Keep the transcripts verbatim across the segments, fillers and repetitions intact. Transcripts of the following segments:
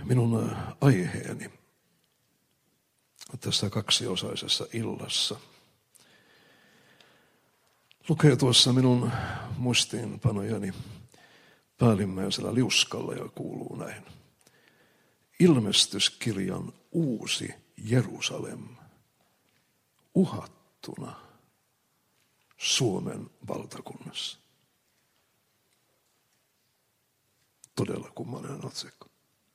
Minun aiheeni tässä kaksiosaisessa illassa lukee tuossa minun muistiinpanojani päällimmäisellä liuskalla ja kuuluu näin. Ilmestyskirjan uusi Jerusalem uhattuna Suomen valtakunnassa. Todella kummallinen otsikko.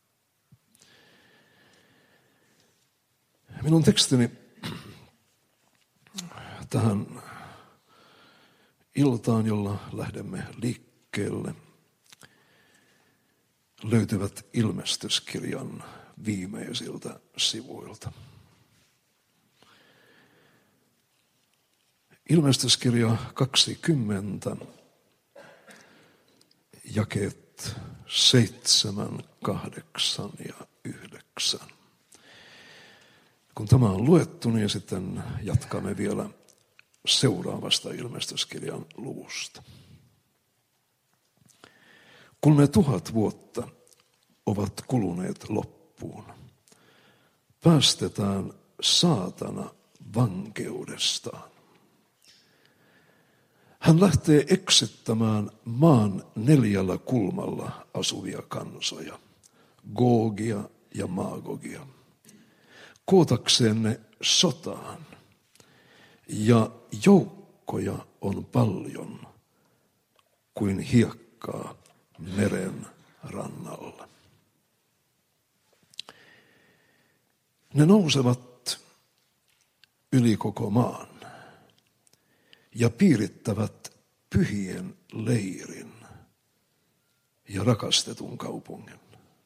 Minun tekstini tähän iltaan, jolla lähdemme liikkeelle, löytyvät ilmestyskirjan viimeisiltä sivuilta. Ilmestyskirja kaksikymmentä, jakeet seitsemän, kahdeksan ja yhdeksän. Kun tämä on luettu, niin sitten jatkamme vielä seuraavasta ilmestyskirjan luvusta. Kun ne tuhat vuotta ovat kuluneet loppuun, päästetään saatana vankeudestaan. Hän lähtee eksyttämään maan neljällä kulmalla asuvia kansoja, Googia ja Maagogia, kootakseen ne sotaan, ja joukkoja on paljon kuin hiekkaa meren rannalla. Ne nousevat yli koko maan ja piirittävät pyhien leirin ja rakastetun kaupungin.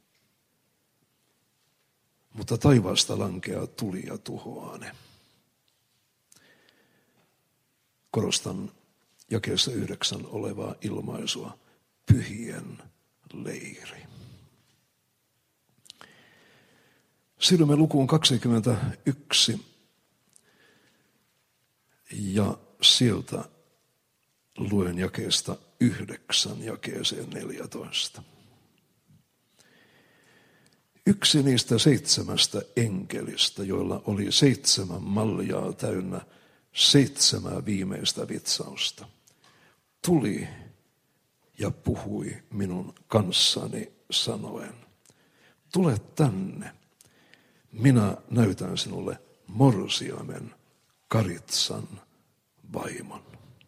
Mutta taivaasta lankeaa tuli ja tuhoaa ne. Korostan jakeessa yhdeksän olevaa ilmaisua, pyhien leiri. Siirrymme lukuun kaksikymmentäyksi ja sieltä luen jakeesta yhdeksän jakeeseen neljätoista. Yksi niistä seitsemästä enkelistä, joilla oli seitsemän maljaa täynnä seitsemää viimeistä vitsausta, tuli ja puhui minun kanssani sanoen, tule tänne, minä näytän sinulle morsiamen Karitsan vaimon.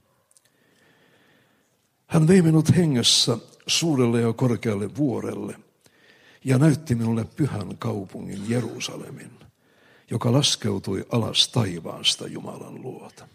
Hän vei minut hengessä suurelle ja korkealle vuorelle ja näytti minulle pyhän kaupungin Jerusalemin, joka laskeutui alas taivaasta Jumalan luota.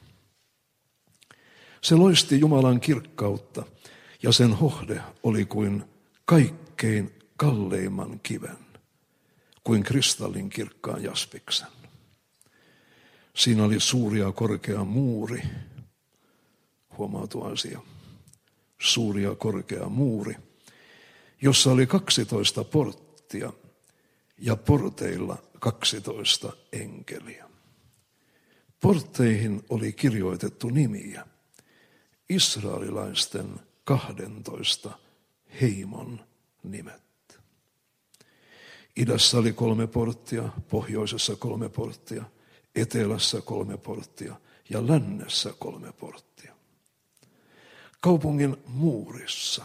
Se loisti Jumalan kirkkautta ja sen hohde oli kuin kaikkein kalleimman kiven, kuin kristallin kirkkaan jaspiksen. Siinä oli suuri ja korkea muuri, huomaa tuo asia, suuri ja korkea muuri, jossa oli kaksitoista porttia ja porteilla kaksitoista enkeliä. Portteihin oli kirjoitettu nimiä, israelilaisten kahdentoista heimon nimet. Idässä oli kolme porttia, pohjoisessa kolme porttia, etelässä kolme porttia ja lännessä kolme porttia. Kaupungin muurissa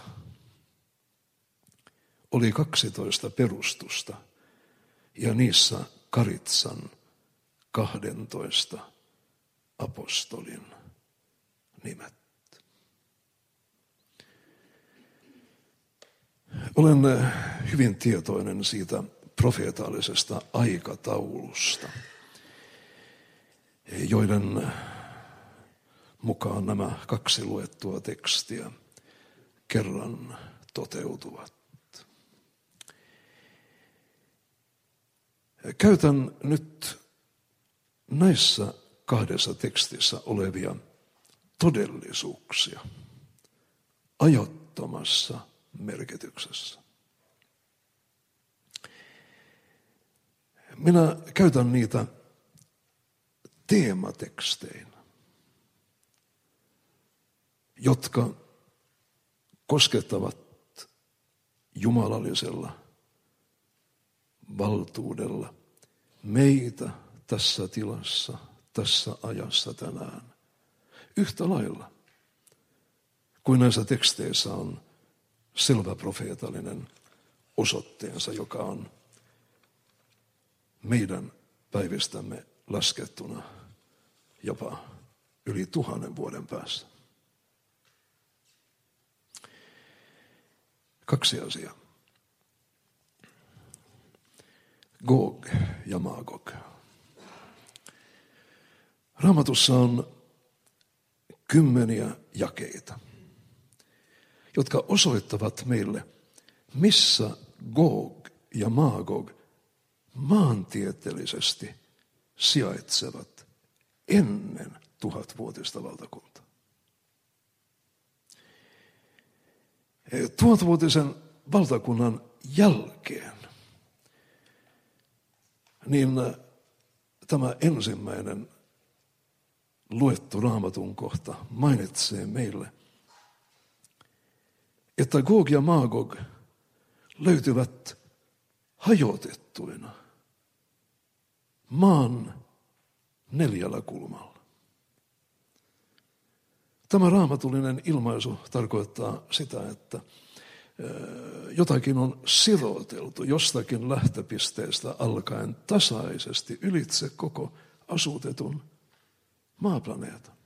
oli kaksitoista perustusta ja niissä Karitsan kahdentoista apostolin nimet. Olen hyvin tietoinen siitä profeetallisesta aikataulusta, joiden mukaan nämä kaksi luettua tekstiä kerran toteutuvat. Käytän nyt näissä kahdessa tekstissä olevia todellisuuksia ajattomassa merkityksessä. Minä käytän niitä teemateksteinä, jotka koskettavat jumalallisella valtuudella meitä tässä tilassa, tässä ajassa tänään. Yhtä lailla kuin näissä teksteissä on selvä profeetallinen osoitteensa, joka on meidän päivistämme laskettuna jopa yli tuhannen vuoden päässä. Kaksi asiaa. Gog ja Magog. Raamatussa on kymmeniä jakeita, jotka osoittavat meille, missä Gog ja Magog maantieteellisesti sijaitsevat ennen tuhatvuotista valtakuntaa. Tuhatvuotisen valtakunnan jälkeen niin tämä ensimmäinen luettu Raamatun kohta mainitsee meille, että Gog ja Magog löytyvät hajotettuina maan neljällä kulmalla. Tämä raamatullinen ilmaisu tarkoittaa sitä, että jotakin on siroteltu jostakin lähtöpisteestä alkaen tasaisesti ylitse koko asutetun maaplaneetan.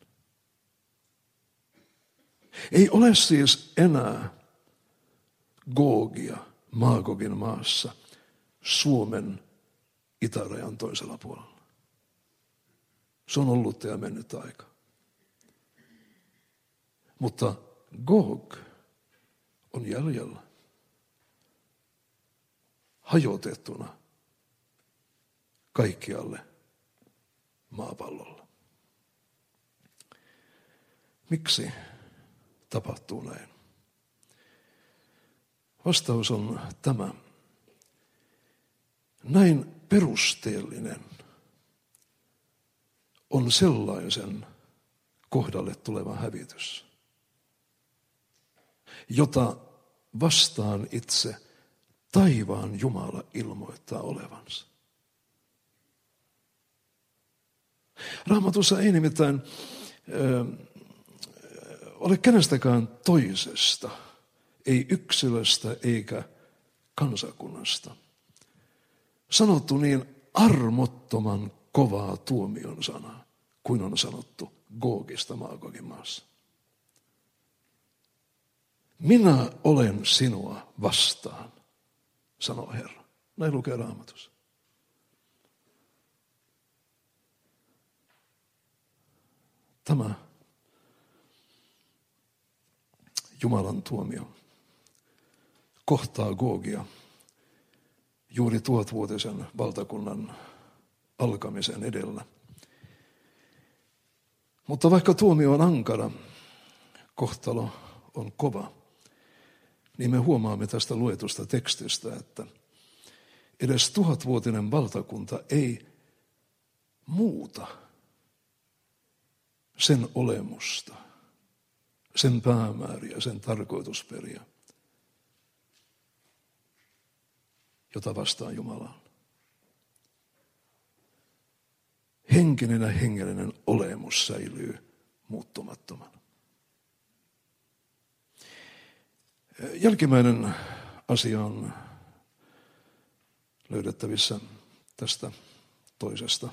Ei ole siis enää Gogia Magogin maassa Suomen itärajan toisella puolella. Se on ollut ja mennyt aika. Mutta Gog on jäljellä hajotettuna kaikkialle maapallolla. Miksi tapahtuu näin? Vastaus on tämä. Näin perusteellinen on sellaisen kohdalle tuleva hävitys, jota vastaan itse taivaan Jumala ilmoittaa olevansa. Raamatussa ei nimittäin ö, ole kenestäkään toisesta, ei yksilöstä eikä kansakunnasta sanottu niin armottoman kovaa tuomion sanaa, kuin on sanottu Gogista Magogin maassa. Minä olen sinua vastaan, sanoo Herra. Näin lukee Raamatussa. Tämä Jumalan tuomio kohtaa Gogia juuri tuhatvuotisen valtakunnan alkamisen edellä. Mutta vaikka tuomio on ankara, kohtalo on kova, niin me huomaamme tästä luetusta tekstistä, että edes tuhatvuotinen valtakunta ei muuta sen olemusta, sen päämääriä, sen tarkoitusperiä, jota vastaan Jumala on. Henkinen ja hengellinen olemus säilyy muuttumattomana. Jälkimmäinen asia on löydettävissä tästä toisesta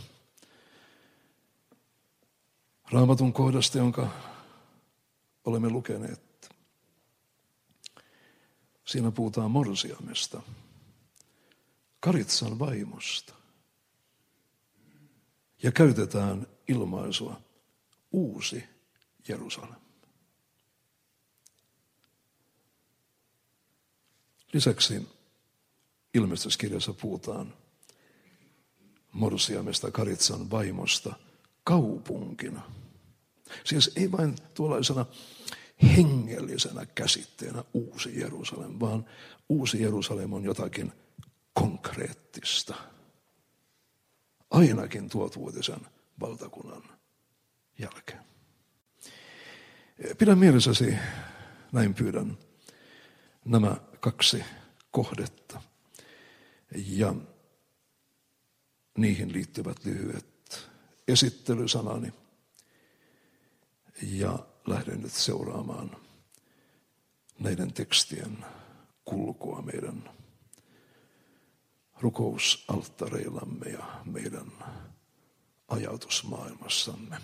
Raamatun kohdasta, jonka olemme lukeneet. Siinä puhutaan morsiamesta, Karitsan vaimosta. Ja käytetään ilmaisua uusi Jerusalem. Lisäksi ilmestyskirjassa puhutaan morsiamesta, Karitsan vaimosta kaupunkina. Siis ei vain tuollaisena hengellisenä käsitteenä uusi Jerusalem, vaan uusi Jerusalem on jotakin konkreettista. Ainakin tuhatvuotisen valtakunnan jälkeen. Pidä mielessäsi, näin pyydän, nämä kaksi kohdetta. Ja niihin liittyvät lyhyet esittelysanani ja lähden nyt seuraamaan näiden tekstien kulkua meidän rukousalttareillamme ja meidän ajatusmaailmassamme.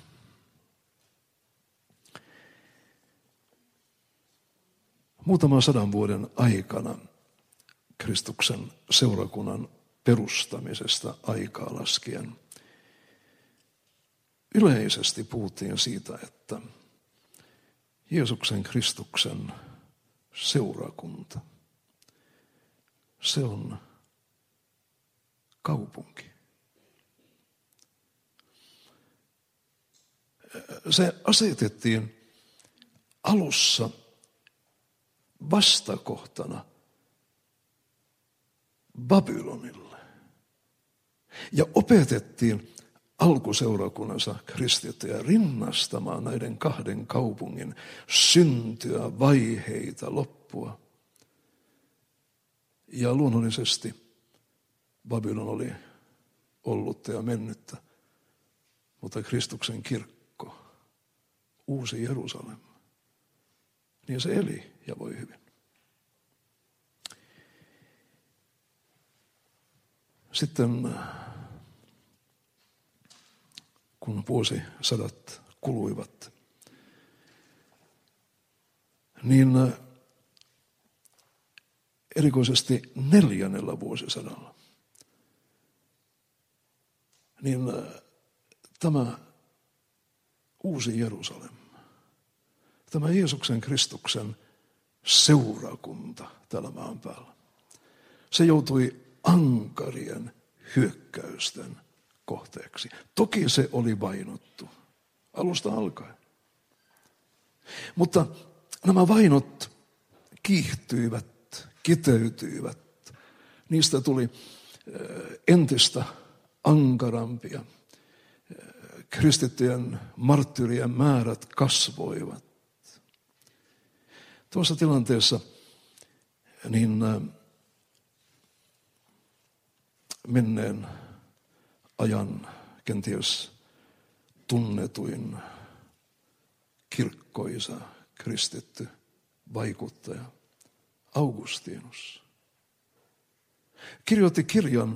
Muutaman sadan vuoden aikana Kristuksen seurakunnan perustamisesta aikaa laskien yleisesti puhuttiin siitä, että Jeesuksen Kristuksen seurakunta, se on kaupunki. Se asetettiin alussa vastakohtana Babylonille ja opetettiin alkuseurakunnansa kristittyjä rinnastamaan näiden kahden kaupungin syntyä, vaiheita, loppua. Ja luonnollisesti Babylon oli ollutta ja mennyttä, mutta Kristuksen kirkko, uusi Jerusalem, niin se eli ja voi hyvin. Sitten kun vuosisadat kuluivat, niin erikoisesti neljännellä vuosisadalla, niin tämä uusi Jerusalem, tämä Jeesuksen Kristuksen seurakunta tällä maan päällä, se joutui ankarien hyökkäysten kohteeksi. Toki se oli vainottu alusta alkaen. Mutta nämä vainot kiihtyivät, kiteytyivät. Niistä tuli entistä ankarampia. Kristittyjen marttyyrien määrät kasvoivat. Tuossa tilanteessa niin menneen ajan kenties tunnetuin kirkkoisa kristitty vaikuttaja Augustinus kirjoitti kirjan,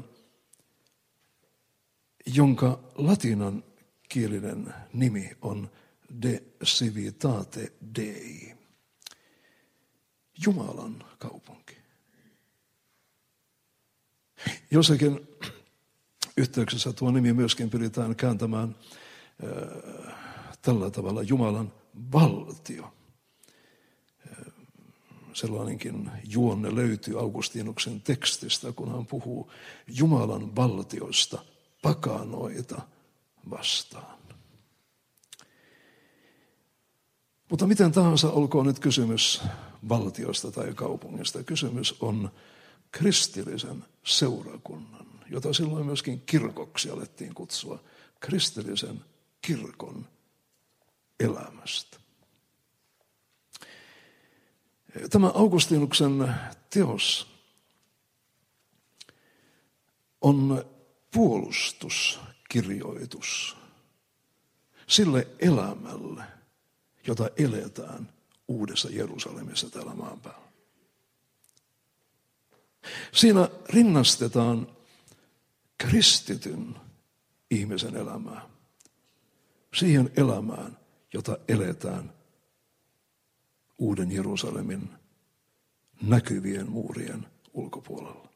jonka latinan kielinen nimi on De Civitate Dei, Jumalan kaupunki. Jossakin yhteyksessä tuo nimi myöskin pyritään kääntämään äh, tällä tavalla Jumalan valtio. Äh, sellainenkin juonne löytyy Augustinuksen tekstistä, kun hän puhuu Jumalan valtiosta pakanoita vastaan. Mutta miten tahansa olkoon nyt kysymys valtiosta tai kaupungista, kysymys on kristillisen seurakunnan, jota silloin myöskin kirkoksi alettiin kutsua, kristillisen kirkon elämästä. Tämä Augustinuksen teos on puolustuskirjoitus sille elämälle, jota eletään uudessa Jerusalemissa täällä maan päällä. Siinä rinnastetaan kristityn ihmisen elämää siihen elämään, jota eletään uuden Jerusalemin näkyvien muurien ulkopuolella.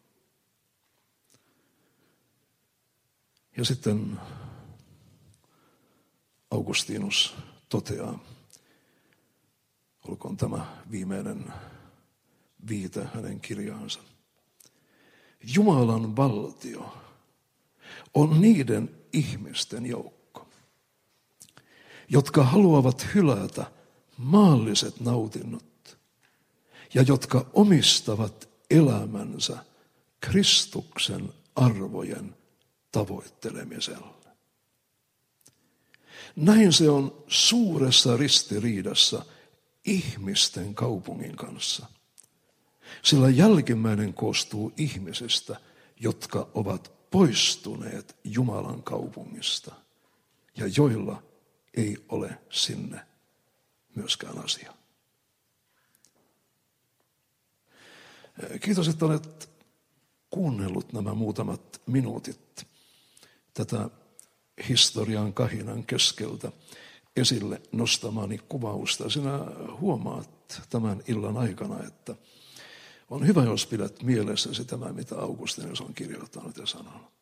Ja sitten Augustinus toteaa, olkoon tämä viimeinen viite hänen kirjaansa. Jumalan valtio on niiden ihmisten joukko, jotka haluavat hylätä maalliset nautinnot ja jotka omistavat elämänsä Kristuksen arvojen tavoittelemiselle. Näin se on suuressa ristiriidassa ihmisten kaupungin kanssa, sillä jälkimmäinen koostuu ihmisistä, jotka ovat poistuneet Jumalan kaupungista ja joilla ei ole sinne myöskään asiaa. Kiitos, että olet kuunnellut nämä muutamat minuutit tätä historian kahinan keskeltä esille nostamani kuvausta. Sinä huomaat tämän illan aikana, että on hyvä, jos pidät mielessäsi tämä, mitä Augustinus on kirjoittanut ja sanonut.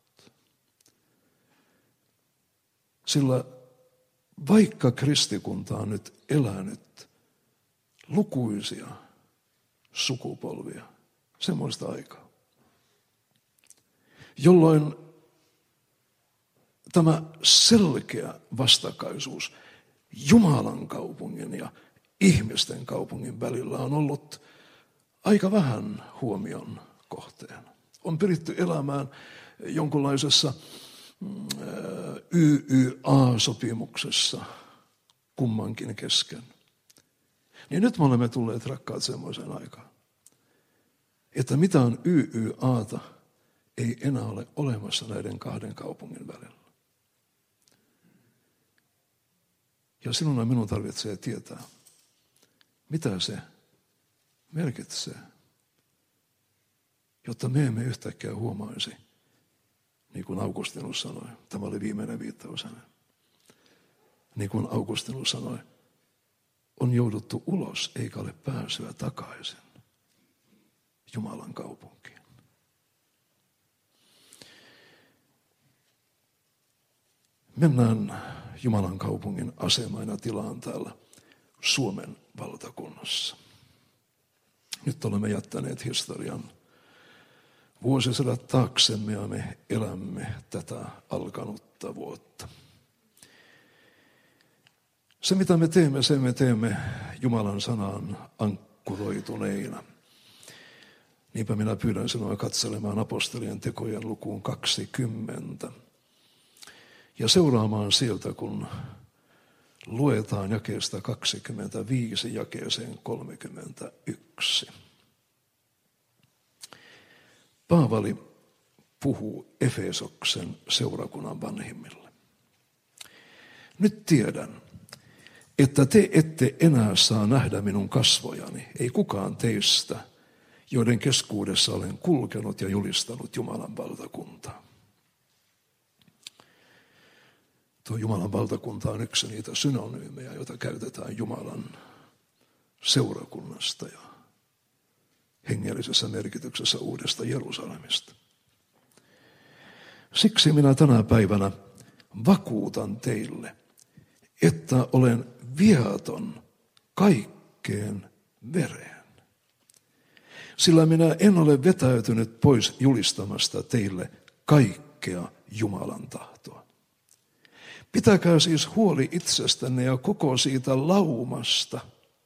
Sillä vaikka kristikunta on nyt elänyt lukuisia sukupolvia, semmoista aikaa, jolloin tämä selkeä vastakkaisuus Jumalan kaupungin ja ihmisten kaupungin välillä on ollut aika vähän huomion kohteena. On pyritty elämään jonkunlaisessa Y Y A-sopimuksessa kummankin kesken. Niin nyt me olemme tulleet, rakkaat, semmoiseen aikaan, että mitään Y Y A:ta ei enää ole olemassa näiden kahden kaupungin välillä. Ja sinun ja minun tarvitsee tietää, mitä se merkitsee, jotta me emme yhtäkkiä huomaisi, niin kuin Augustinus sanoi, tämä oli viimeinen viittaus hänen. Niin kuin Augustinus sanoi, on jouduttu ulos eikä ole pääsyä takaisin Jumalan kaupunkiin. Mennään Jumalan kaupungin asemaan ja tilaan täällä Suomen valtakunnassa. Nyt olemme jättäneet historian vuosisadat taaksemme ja me elämme tätä alkanutta vuotta. Se, mitä me teemme, sen me teemme Jumalan sanaan ankkuroituneina. Niinpä minä pyydän sinua katselemaan apostolien tekojen lukuun kaksikymmentä. Ja seuraamaan sieltä, kun luetaan jakeesta kaksikymmentäviisi jakeeseen kolmekymmentäyksi. Paavali puhuu Efesoksen seurakunnan vanhimmille. Nyt tiedän, että te ette enää saa nähdä minun kasvojani, ei kukaan teistä, joiden keskuudessa olen kulkenut ja julistanut Jumalan valtakuntaa. Tuo Jumalan valtakunta on yksi niitä synonyymejä, joita käytetään Jumalan seurakunnasta ja hengellisessä merkityksessä uudesta Jerusalemista. Siksi minä tänä päivänä vakuutan teille, että olen viaton kaikkeen vereen. Sillä minä en ole vetäytynyt pois julistamasta teille kaikkea Jumalan tahtoa. Pitäkää siis huoli itsestänne ja koko siitä laumasta,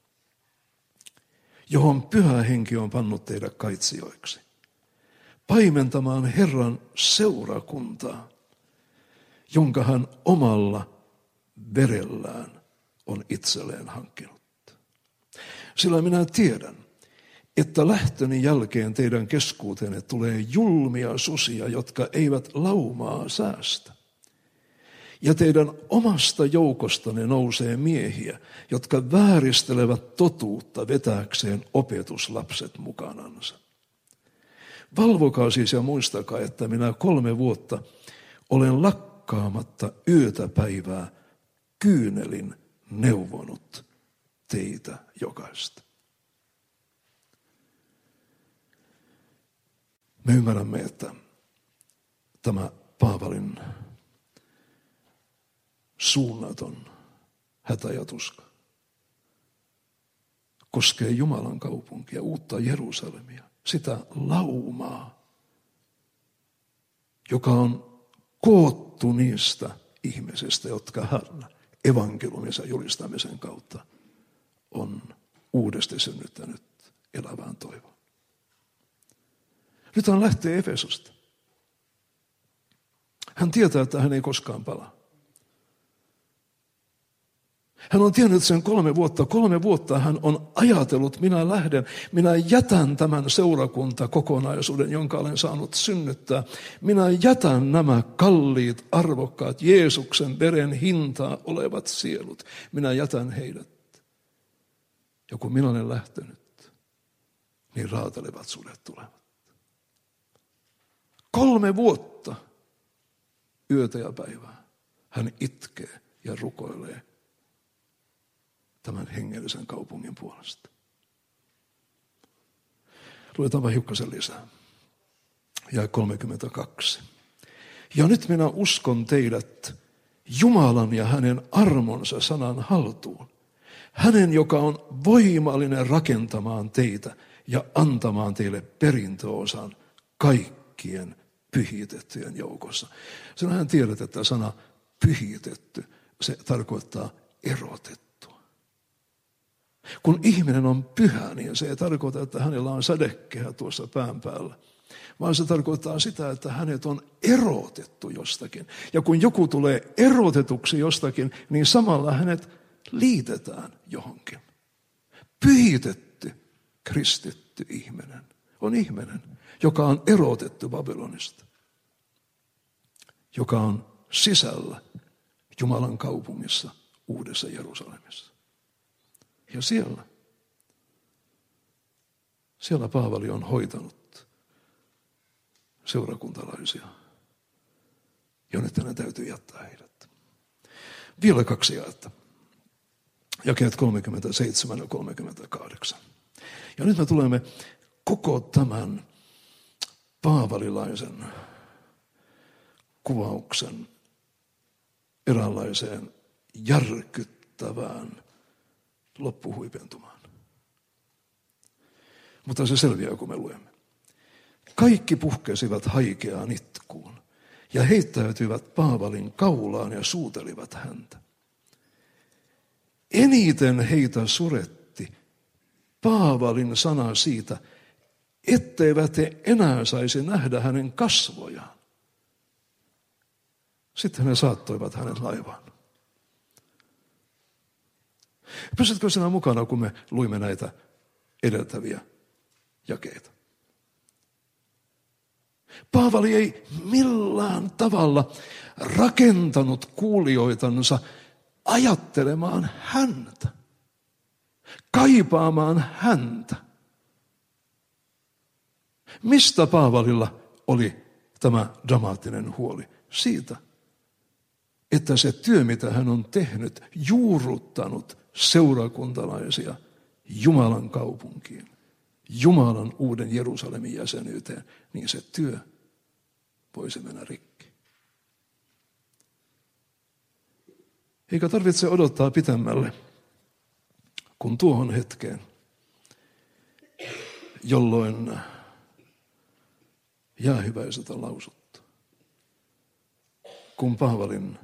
johon Pyhä Henki on pannut teidät kaitsijoiksi, paimentamaan Herran seurakuntaa, jonka hän omalla verellään on itselleen hankkinut. Sillä minä tiedän, että lähtöni jälkeen teidän keskuuteenne tulee julmia susia, jotka eivät laumaa säästä. Ja teidän omasta joukostanne nousee miehiä, jotka vääristelevät totuutta vetääkseen opetuslapset mukanansa. Valvokaa siis ja muistakaa, että minä kolme vuotta olen lakkaamatta yötä päivää kyynelin neuvonut teitä jokaista. Me ymmärrämme, että tämä Paavalin suunnaton hätä ja tuska koskee Jumalan kaupunkia, uutta Jerusalemia, sitä laumaa, joka on koottu niistä ihmisistä, jotka hän evankeliumisen julistamisen kautta on uudesti synnyttänyt elävään toivoon. Nyt hän lähtee Efesosta. Hän tietää, että hän ei koskaan palaa. Hän on tiennyt sen kolme vuotta. Kolme vuotta hän on ajatellut, minä lähden, minä jätän tämän seurakuntakokonaisuuden, jonka olen saanut synnyttää. Minä jätän nämä kalliit, arvokkaat, Jeesuksen veren hintaa olevat sielut. Minä jätän heidät. Ja kun minä olen lähtenyt, niin raatelevat sudet tulevat. Kolme vuotta, yötä ja päivää, hän itkee ja rukoilee tämän hengellisen kaupungin puolesta. Luetaan vain hiukkasen lisää. Ja kolmekymmentäkaksi. Ja nyt minä uskon teidät Jumalan ja hänen armonsa sanan haltuun. Hänen, joka on voimallinen rakentamaan teitä ja antamaan teille perintöosan kaikkien pyhitettyjen joukossa. Sinähän tiedät, että sana pyhitetty, se tarkoittaa erotettu. Kun ihminen on pyhä, niin se ei tarkoita, että hänellä on sädekehä tuossa pään päällä, vaan se tarkoittaa sitä, että hänet on erotettu jostakin. Ja kun joku tulee erotetuksi jostakin, niin samalla hänet liitetään johonkin. Pyhitetty, kristitty ihminen on ihminen, joka on erotettu Babylonista, joka on sisällä Jumalan kaupungissa, Uudessa Jerusalemissa. Ja siellä, siellä Paavali on hoitanut seurakuntalaisia. Ja nyt hänen täytyy jättää heidät. Vielä kaksi jaetta. Jakeet kolmekymmentäseitsemän ja kolmekymmentäkahdeksan. Ja nyt me tulemme koko tämän paavalilaisen kuvauksen eräänlaiseen järkyttävään loppuhuipentumaan. Mutta se selviää, kun me luemme. Kaikki puhkesivat haikeaan itkuun ja heittäytyivät Paavalin kaulaan ja suutelivat häntä. Eniten heitä suretti Paavalin sana siitä, etteivät he enää saisi nähdä hänen kasvojaan. Sitten he saattoivat hänet laivaan. Pysytkö sinä mukana, kun me luimme näitä edeltäviä jakeita? Paavali ei millään tavalla rakentanut kuulijoitansa ajattelemaan häntä, kaipaamaan häntä. Mistä Paavalilla oli tämä dramaattinen huoli? Siitä, että se työ, mitä hän on tehnyt, juurruttanut seurakuntalaisia Jumalan kaupunkiin, Jumalan uuden Jerusalemin jäsenyyteen, niin se työ voisi mennä rikki. Eikä tarvitse odottaa pitemmälle kuin tuohon hetkeen, jolloin jäähyväiset on lausuttu. Kun Paavalin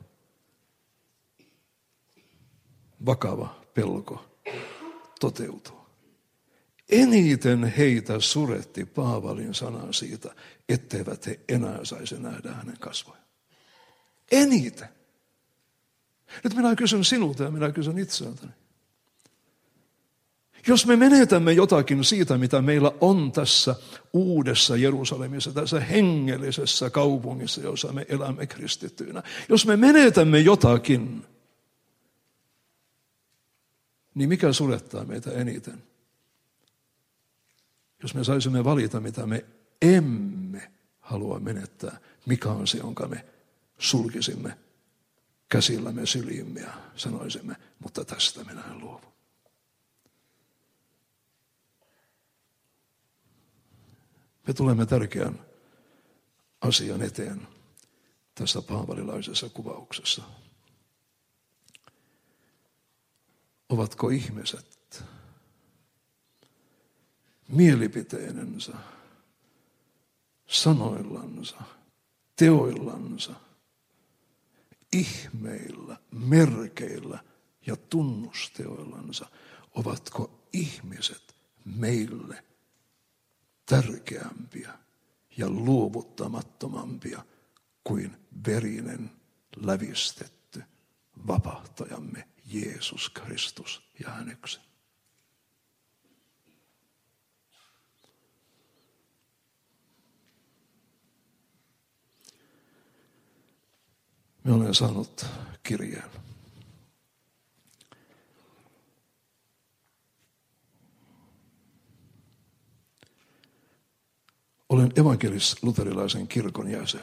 vakava pelko toteutuu. Eniten heitä suretti Paavalin sanaa siitä, etteivät he enää saisi nähdä hänen kasvoja. Eniten. Nyt minä kysyn sinulta ja minä kysyn itseltäni. Jos me menetämme jotakin siitä, mitä meillä on tässä uudessa Jerusalemissa, tässä hengellisessä kaupungissa, jossa me elämme kristittyinä. Jos me menetämme jotakin, niin mikä surettaa meitä eniten? Jos me saisimme valita, mitä me emme halua menettää, mikä on se, jonka me sulkisimme käsillämme syliimme ja sanoisimme, mutta tästä minä en luovu. Me tulemme tärkeän asian eteen tässä paavalilaisessa kuvauksessa. Ovatko ihmiset mielipiteinensä, sanoillansa, teoillansa, ihmeillä, merkeillä ja tunnusteoillansa, ovatko ihmiset meille tärkeämpiä ja luovuttamattomampia kuin verinen, lävistetty vapahtajamme Jeesus Kristus ja hän yksin. Minä olen saanut kirjeen. Olen evankelis-luterilaisen kirkon jäsen.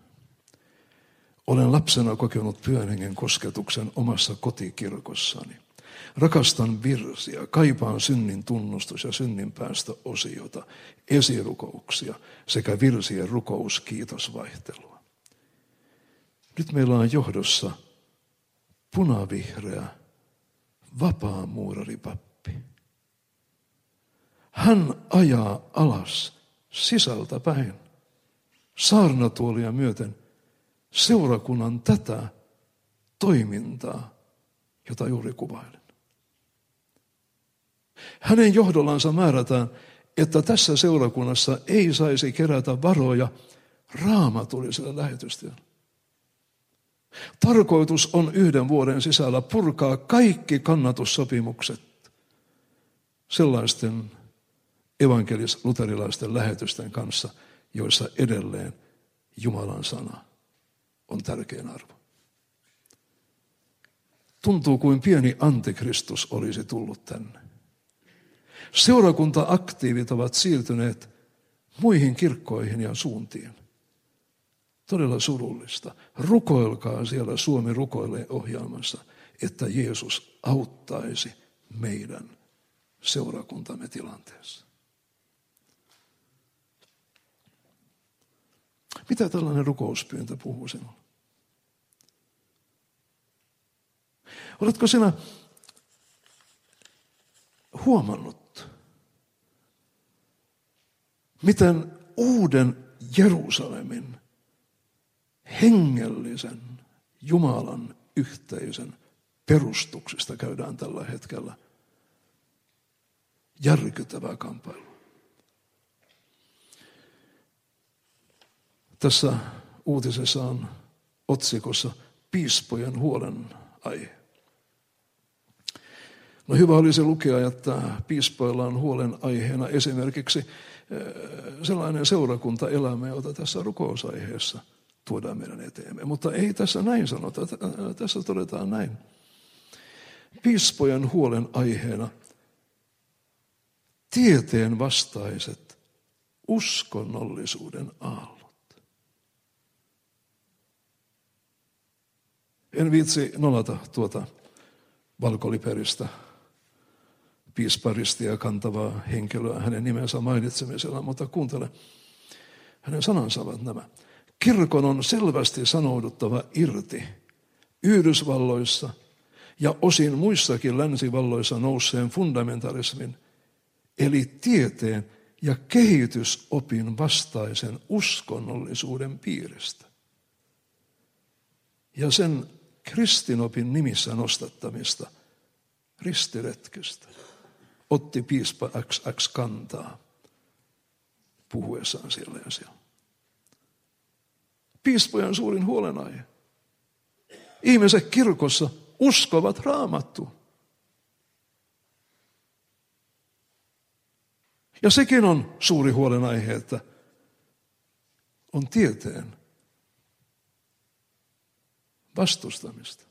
Olen lapsena kokenut Pyhän Hengen kosketuksen omassa kotikirkossani. Rakastan virsiä, kaipaan synnin tunnustus ja synnin päästä osiota, esirukouksia sekä virsien rukouskiitosvaihtelua. Nyt meillä on johdossa punavihreä vapaamuuraripappi. Hän ajaa alas sisältä päin saarnatuolia myöten seurakunnan tätä toimintaa, jota juuri kuvailin. Hänen johdollansa määrätään, että tässä seurakunnassa ei saisi kerätä varoja raamatulliselle lähetystyölle. Tarkoitus on yhden vuoden sisällä purkaa kaikki kannatussopimukset sellaisten evankelis-luterilaisten lähetysten kanssa, joissa edelleen Jumalan sana on tärkein arvo. Tuntuu kuin pieni antikristus olisi tullut tänne. Seurakunta-aktiivit ovat siirtyneet muihin kirkkoihin ja suuntiin. Todella surullista. Rukoilkaa siellä Suomi rukoilee -ohjelmassa, että Jeesus auttaisi meidän seurakuntamme tilanteessa. Mitä tällainen rukouspyyntö puhuu sinulle? Oletko sinä huomannut, miten uuden Jerusalemin hengellisen Jumalan yhteisön perustuksista käydään tällä hetkellä järkyttävää kamppailua? Tässä uutisessa on otsikossa piispojen huolenaihe. No hyvä olisi lukea, että piispoilla on huolenaiheena esimerkiksi sellainen seurakuntaelämä, jota tässä rukousaiheessa tuodaan meidän eteemme. Mutta ei tässä näin sanota, tässä todetaan näin. Piispojen huolenaiheena tieteen vastaiset uskonnollisuuden aallot. En viitsi nolata tuota valkoliperistä piisparistia kantavaa henkilöä hänen nimensä mainitsemisella, mutta kuuntele, hänen sanansa ovat nämä. Kirkon on selvästi sanouduttava irti Yhdysvalloissa ja osin muissakin länsivalloissa nousseen fundamentalismin, eli tieteen ja kehitysopin vastaisen uskonnollisuuden piiristä ja sen kristinopin nimissä nostattamista ristiretkestä otti piispa X X kantaa puhuessaan siellä ja siellä. Piispojen suurin huolenaihe. Ihmiset kirkossa uskovat Raamattuun. Ja sekin on suuri huolenaihe, että on tieteen vastustamista.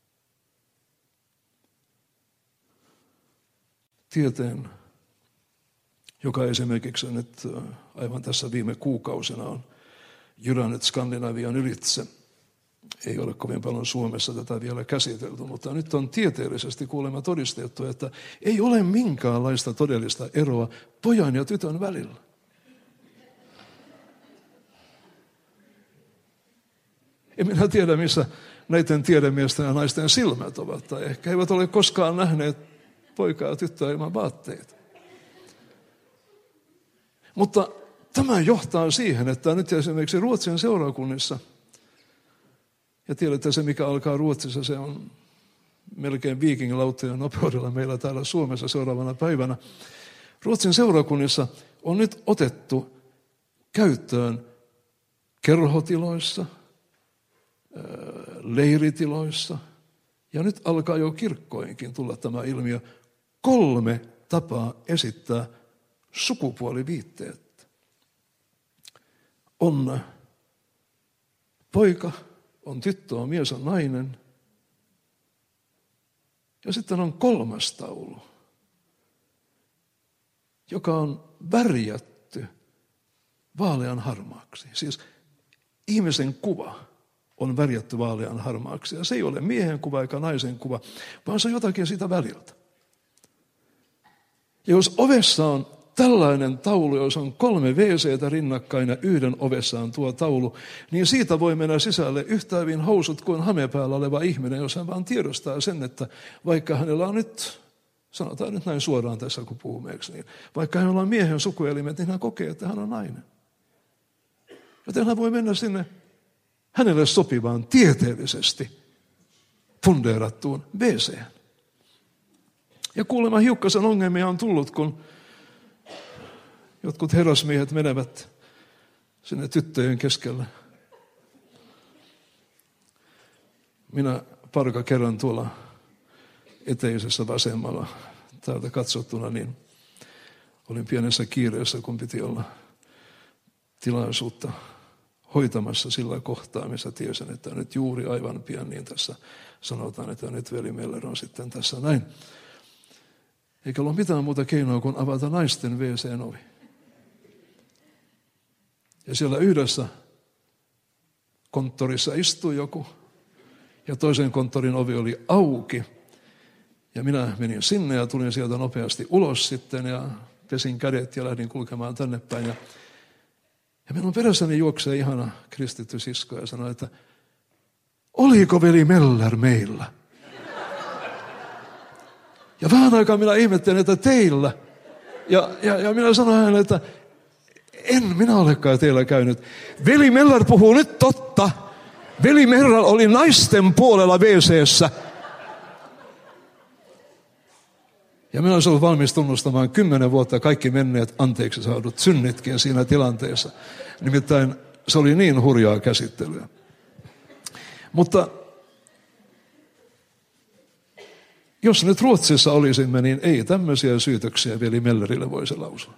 Tieteen, joka esimerkiksi nyt aivan tässä viime kuukausina on jyrännyt Skandinavian ylitse. Ei ole kovin paljon Suomessa tätä vielä käsitelty, mutta nyt on tieteellisesti kuulemma todistettu, että ei ole minkäänlaista todellista eroa pojan ja tytön välillä. En minä tiedä, missä näiden tiedemiesten ja naisten silmät ovat, tai ehkä eivät ole koskaan nähneet poikaa ja tyttöä ilman vaatteita. Mutta tämä johtaa siihen, että nyt esimerkiksi Ruotsin seurakunnissa, ja tiedätte se, mikä alkaa Ruotsissa, se on melkein viikingilauttojen nopeudella meillä täällä Suomessa seuraavana päivänä. Ruotsin seurakunnissa on nyt otettu käyttöön kerhotiloissa, leiritiloissa Ja nyt alkaa jo kirkkoinkin tulla tämä ilmiö. Kolme tapaa esittää sukupuoliviitteet. On poika, on tyttö, on mies, on nainen. Ja sitten on kolmas taulu, joka on värjätty vaalean harmaaksi. Siis ihmisen kuva on värjätty vaalean harmaaksi. Ja se ei ole miehen kuva eikä naisen kuva, vaan se on jotakin siitä väliltä. Ja jos ovessa on tällainen taulu, jos on kolme wc:tä rinnakkain ja yhden ovessa on tuo taulu, niin siitä voi mennä sisälle yhtä hyvin housut kuin hame päällä oleva ihminen, jos hän vaan tiedostaa sen, että vaikka hänellä on nyt, sanotaan nyt näin suoraan tässä kun puhumeeksi, niin vaikka hänellä on miehen sukuelimet, niin hän kokee, että hän on nainen. Joten hän voi mennä sinne hänelle sopivaan tieteellisesti fundeerattuun wc:ään. Ja kuulemma hiukkasen ongelmia on tullut, kun jotkut herrasmiehet menevät sinne tyttöjen keskelle. Minä parka kerran tuolla eteisessä vasemmalla täältä katsottuna, niin olin pienessä kiireessä, kun piti olla tilaisuutta hoitamassa sillä kohtaa, missä tiesin, että nyt juuri aivan pian, niin tässä sanotaan, että nyt veli Meller on sitten tässä näin. Eikä ollut mitään muuta keinoa kuin avata naisten wc:n ovi. Ja siellä yhdessä konttorissa istui joku, ja toisen konttorin ovi oli auki. Ja minä menin sinne ja tulin sieltä nopeasti ulos sitten ja pesin kädet ja lähdin kulkemaan tänne päin. Ja, ja minun perässäni juoksee ihana kristitty sisko ja sanoi, että oliko veli Meller meillä? Ja vähän aikaa minä ihmettelin, että teillä. Ja, ja, ja minä sanoin hänelle, että en minä olekaan teillä käynyt. Veli Meller puhuu nyt totta. Veli Meller oli naisten puolella wc:ssä. Ja minä olisin ollut valmis tunnustamaan kymmenen vuotta kaikki menneet anteeksi saadut synnitkin siinä tilanteessa. Nimittäin se oli niin hurjaa käsittelyä. Mutta jos nyt Ruotsissa olisimme, niin ei tämmöisiä syytöksiä veli Mellerille voisi lausua.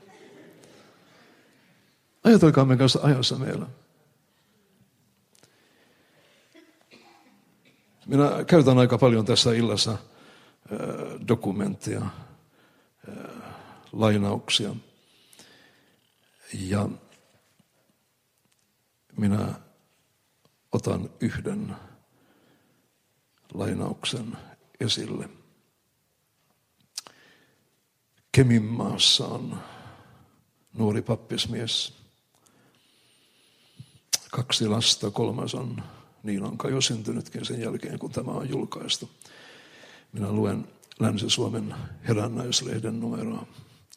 Ajatelkaamme kanssa ajassa meillä. Minä käytän aika paljon tässä illassa äh, dokumentteja, äh, lainauksia. Ja minä otan yhden lainauksen esille. Keminmaassa on nuori pappismies. Kaksi lasta, kolmas on, niin on kai jo syntynytkin sen jälkeen, kun tämä on julkaistu. Minä luen Länsi-Suomen herännäislehden numeroa.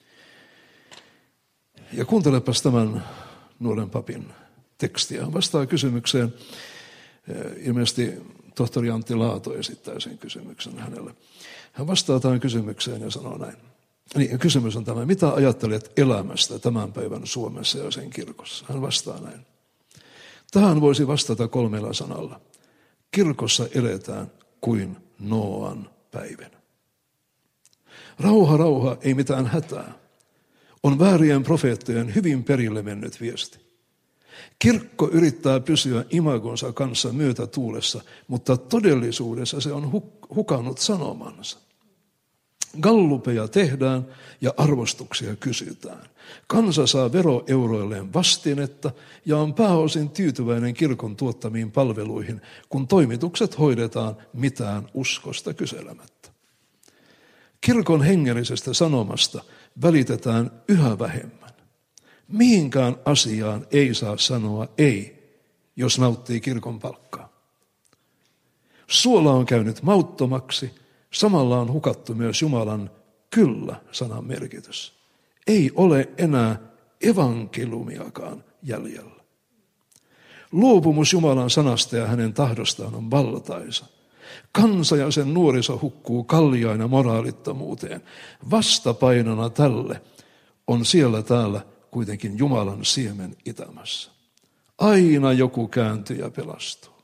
Ja kuuntelepas tämän nuoren papin tekstiä. Hän vastaa kysymykseen. Ilmeisesti tohtori Antti Laato esittää sen kysymyksen hänelle. Hän vastaa tähän kysymykseen ja sanoo näin. Niin, kysymys on tämä, mitä ajattelet elämästä tämän päivän Suomessa ja sen kirkossa? Hän vastaa näin. Tähän voisi vastata kolmella sanalla. Kirkossa eletään kuin Nooan päivänä. Rauha, rauha, ei mitään hätää. On väärien profeettojen hyvin perille mennyt viesti. Kirkko yrittää pysyä imagonsa kanssa myötätuulessa, mutta todellisuudessa se on hukannut sanomansa. Gallupeja tehdään ja arvostuksia kysytään. Kansa saa veroeuroilleen vastinetta ja on pääosin tyytyväinen kirkon tuottamiin palveluihin, kun toimitukset hoidetaan mitään uskosta kyselemättä. Kirkon hengellisestä sanomasta välitetään yhä vähemmän. Mihinkään asiaan ei saa sanoa ei, jos nauttii kirkon palkkaa. Suola on käynyt mauttomaksi. Samalla on hukattu myös Jumalan kyllä-sanan merkitys. Ei ole enää evankeliumiakaan jäljellä. Luopumus Jumalan sanasta ja hänen tahdostaan on valtaisa. Kansa ja sen nuoriso hukkuu kalliaan ja moraalittomuuteen. Vastapainona tälle on siellä täällä kuitenkin Jumalan siemen itämässä. Aina joku kääntyy ja pelastuu.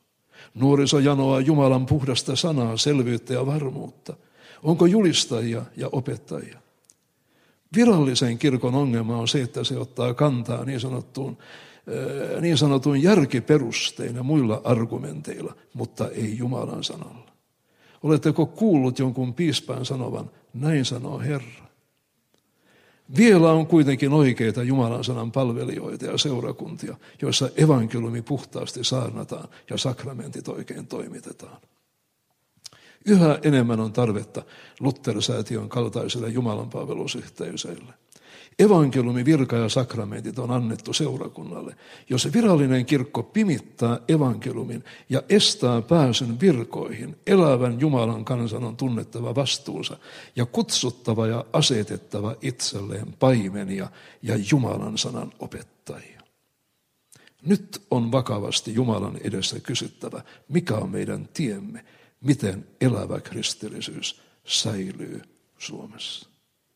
Nuoriso janoaa Jumalan puhdasta sanaa, selvyyttä ja varmuutta. Onko julistajia ja opettajia? Virallisen kirkon ongelma on se, että se ottaa kantaa niin sanottuun, niin sanotun järkiperustein ja muilla argumenteilla, mutta ei Jumalan sanalla. Oletteko kuullut jonkun piispaan sanovan, näin sanoo Herra? Vielä on kuitenkin oikeita Jumalan sanan palvelijoita ja seurakuntia, joissa evankeliumi puhtaasti saarnataan ja sakramentit oikein toimitetaan. Yhä enemmän on tarvetta Luther-säätiön kaltaisille jumalanpalvelusyhteisöille. Evankeliumi, virka ja sakramentit on annettu seurakunnalle. Jos virallinen kirkko pimittää evankeliumin ja estää pääsyn virkoihin, elävän Jumalan kansan on tunnettava vastuunsa ja kutsuttava ja asetettava itselleen paimenia ja Jumalan sanan opettajia. Nyt on vakavasti Jumalan edessä kysyttävä, mikä on meidän tiemme, miten elävä kristillisyys säilyy Suomessa.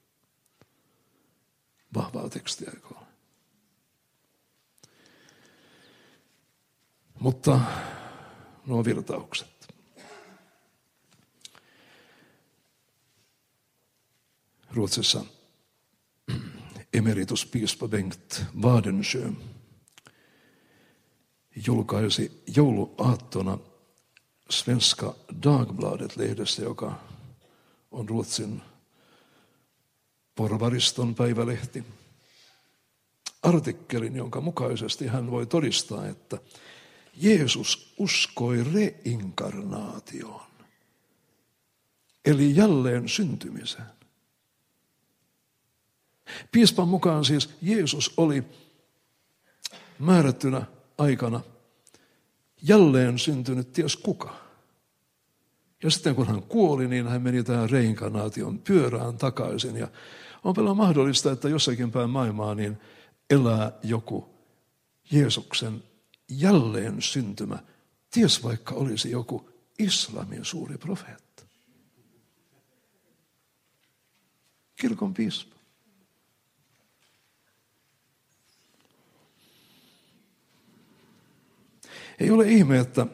Vahvaa tekstiä, eikö ole? Mutta nuo virtaukset. Ruotsissa emerituspiispa Bengt Wadensjö julkaisi jouluaattona Svenska Dagbladet-lehdessä, joka on Ruotsin porvariston päivälehti, artikkelin, jonka mukaisesti hän voi todistaa, että Jeesus uskoi reinkarnaatioon, eli jälleen syntymiseen. Piispan mukaan siis Jeesus oli määrättynä aikana jälleen syntynyt ties kuka. Ja sitten kun hän kuoli, niin hän meni tähän reinkarnaation pyörään takaisin. Ja on paljon mahdollista, että jossakin päin maailmaa niin elää joku Jeesuksen jälleen syntymä. Ties vaikka olisi joku islamin suuri profeetta. Kirkon piispa. Ei ole ihme, että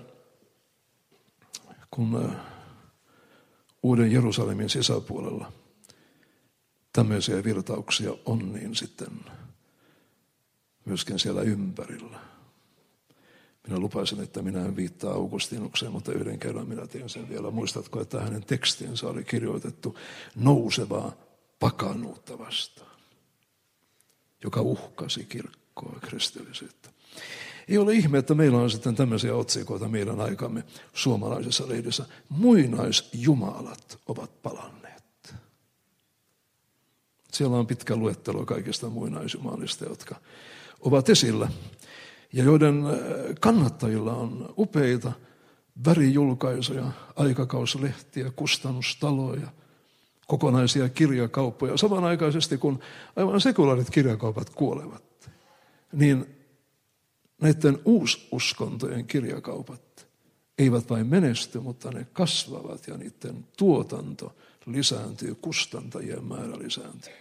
kun Uuden Jerusalemin sisäpuolella tämmöisiä virtauksia on, niin sitten myöskin siellä ympärillä. Minä lupasin, että minä en viittaa Augustinukseen, mutta yhden kerran minä teen sen vielä. Muistatko, että hänen tekstinsä oli kirjoitettu nousevaa pakanuutta vastaan, joka uhkasi kirkkoa, kristillisyyttä. Ei ole ihme, että meillä on sitten tämmöisiä otsikoita meidän aikamme suomalaisessa lehdessä. Muinaisjumalat ovat palanneet. Siellä on pitkä luettelo kaikista muinaisjumalista, jotka ovat esillä ja joiden kannattajilla on upeita värijulkaisuja, aikakauslehtiä, kustannustaloja, kokonaisia kirjakauppoja. Samanaikaisesti kun aivan sekulaarit kirjakaupat kuolevat, niin näiden uususkontojen kirjakaupat eivät vain menesty, mutta ne kasvavat ja niiden tuotanto lisääntyy, kustantajien määrä lisääntyy.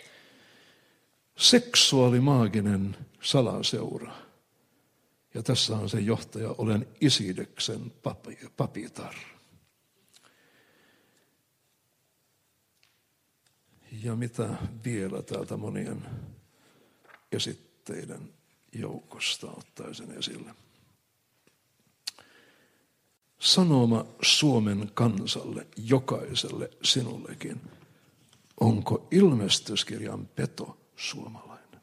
Seksuaalimaaginen salaseura. Ja tässä on se johtaja, olen Isideksen papitar. Ja mitä vielä täältä monien esitteiden joukosta ottaisin esille. Sanoma Suomen kansalle, jokaiselle sinullekin, onko ilmestyskirjan peto suomalainen?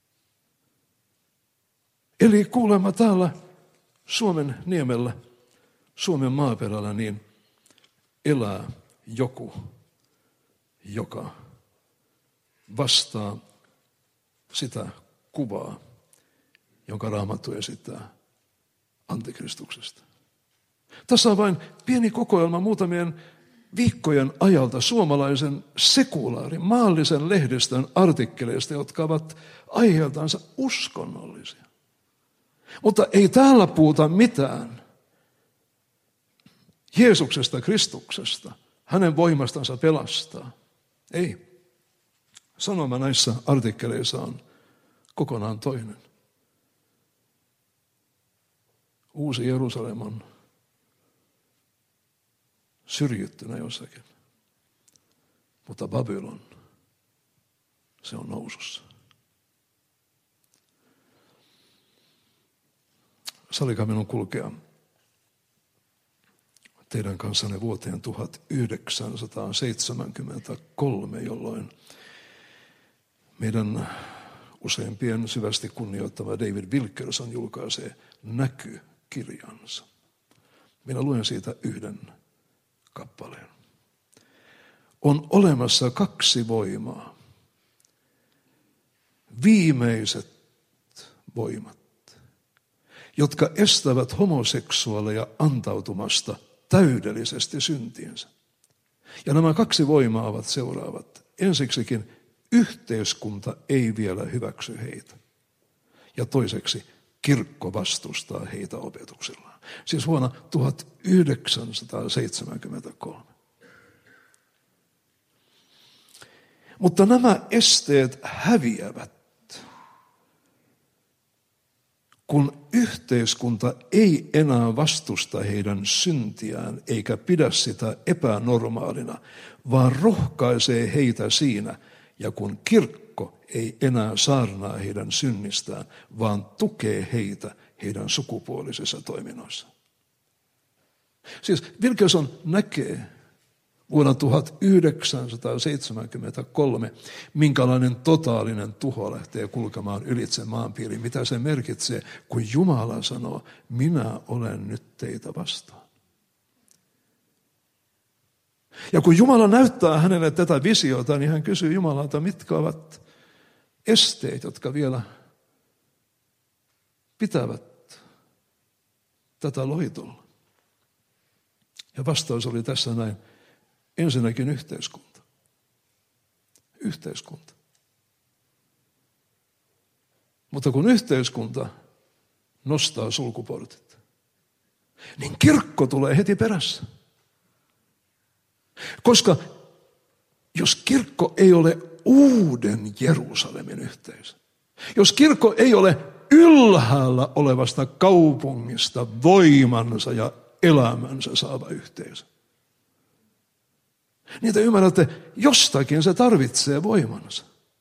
Eli kuulemma täällä Suomen niemellä, Suomen maaperällä, niin elää joku, joka vastaa sitä kuvaa, jonka Raamattu esittää antikristuksesta. Tässä on vain pieni kokoelma muutamien viikkojen ajalta suomalaisen sekulaarin, maallisen lehdistön artikkeleista, jotka ovat aiheeltansa uskonnollisia. Mutta ei täällä puhuta mitään Jeesuksesta, Kristuksesta, hänen voimastansa pelastaa. Ei. Sanoma näissä artikkeleissa on kokonaan toinen. Uusi Jerusalem on syrjittynä jossakin. Mutta Babylon, se on nousussa. Sallikaa minun kulkea teidän kanssanne vuoteen tuhatyhdeksänsataaseitsemänkymmentäkolme, jolloin meidän useimpien syvästi kunnioittava David Wilkerson julkaisee Näky-kirjansa. Minä luen siitä yhden kappaleen. On olemassa kaksi voimaa. Viimeiset voimat, jotka estävät homoseksuaaleja antautumasta täydellisesti syntiinsä. Ja nämä kaksi voimaa ovat seuraavat. Ensiksikin yhteiskunta ei vielä hyväksy heitä. Ja toiseksi kirkko vastustaa heitä opetuksillaan. Siis vuonna tuhatyhdeksänsataaseitsemänkymmentäkolme. Mutta nämä esteet häviävät, kun yhteiskunta ei enää vastusta heidän syntiään eikä pidä sitä epänormaalina, vaan rohkaisee heitä siinä, ja kun kirkko ei enää saarnaa heidän synnistään, vaan tukee heitä heidän sukupuolisissa toiminnoissa. Siis Wilkerson näkee vuonna tuhatyhdeksänsataaseitsemänkymmentäkolme, minkälainen totaalinen tuho lähtee kulkemaan ylitse maanpiiriin. Mitä se merkitsee, kun Jumala sanoo, minä olen nyt teitä vastaan. Ja kun Jumala näyttää hänelle tätä visiota, niin hän kysyy Jumalalta, mitkä ovat esteet, jotka vielä pitävät tätä lohitolla. Ja vastaus oli tässä näin. Ensinnäkin yhteiskunta. Yhteiskunta. Mutta kun yhteiskunta nostaa sulkuportit, niin kirkko tulee heti perässä. Koska jos kirkko ei ole uuden Jerusalemin yhteisö, jos kirkko ei ole ylhäällä olevasta kaupungista voimansa ja elämänsä saava yhteisö, niin te ymmärrätte, jostakin se tarvitsee voimansa.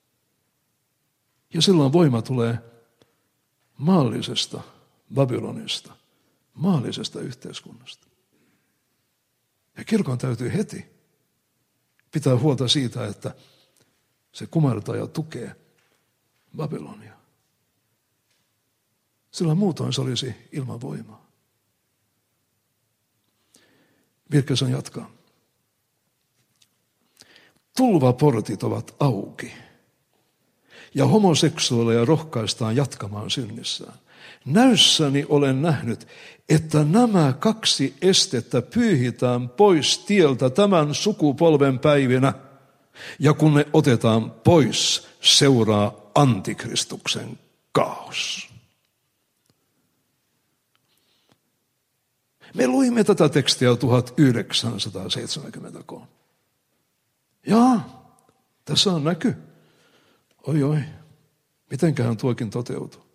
Ja silloin voima tulee maallisesta Babylonista, maallisesta yhteiskunnasta. Ja kirkon täytyy heti pitää huolta siitä, että se kumartaja tukee Babylonia. Sillä muutoin se olisi ilman voimaa. Wilkerson jatkaa. Tulvaportit ovat auki ja homoseksuaaleja rohkaistaan jatkamaan synnissään. Näyssäni olen nähnyt, että nämä kaksi estettä pyyhitään pois tieltä tämän sukupolven päivinä, ja kun ne otetaan pois, seuraa antikristuksen kaos. Me luimme tätä tekstiä tuhatyhdeksänsataaseitsemänkymmentäkolme. Jaa, tässä on näky. Oi oi, mitenköhän tuokin toteutuu.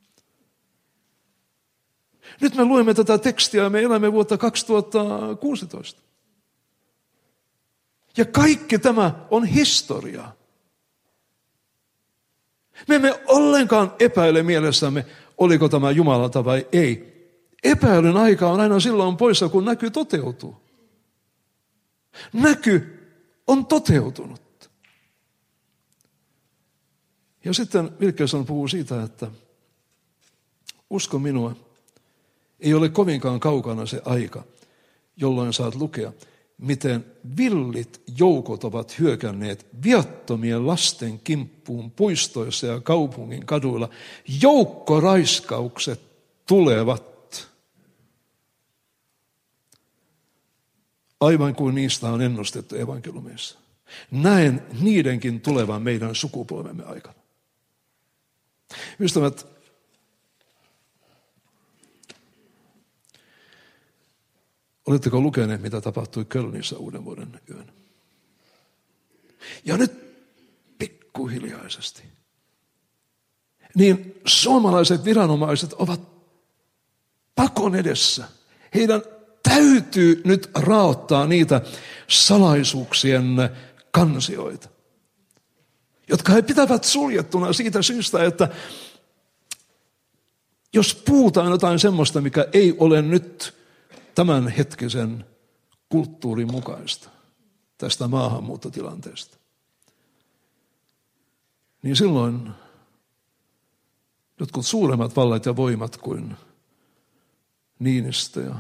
Nyt me luemme tätä tekstiä ja me elämme vuotta kaksituhattakuusitoista. Ja kaikki tämä on historiaa. Me emme ollenkaan epäile mielessämme, oliko tämä Jumalalta vai ei. Epäilyn aika on aina silloin poissa, kun näky toteutuu. Näky on toteutunut. Ja sitten Wilkerson puhuu siitä, että usko minua, ei ole kovinkaan kaukana se aika, jolloin saat lukea, miten villit joukot ovat hyökänneet viattomien lasten kimppuun puistoissa ja kaupungin kaduilla. Joukkoraiskaukset tulevat. Aivan kuin niistä on ennustettu evankeliumissa. Näen niidenkin tulevan meidän sukupolvemme aikana. Ystävät, oletteko lukeneet, mitä tapahtui Kölnissä uuden vuoden yön? Ja nyt pikkuhiljaisesti. Niin suomalaiset viranomaiset ovat pakon edessä. Heidän täytyy nyt raottaa niitä salaisuuksien kansioita, jotka he pitävät suljettuna siitä syystä, että jos puhutaan jotain semmoista, mikä ei ole nyt tämän hetkisen kulttuurin mukaista, tästä maahanmuuttotilanteesta, niin silloin jotkut suuremmat vallat ja voimat kuin Niinistö ja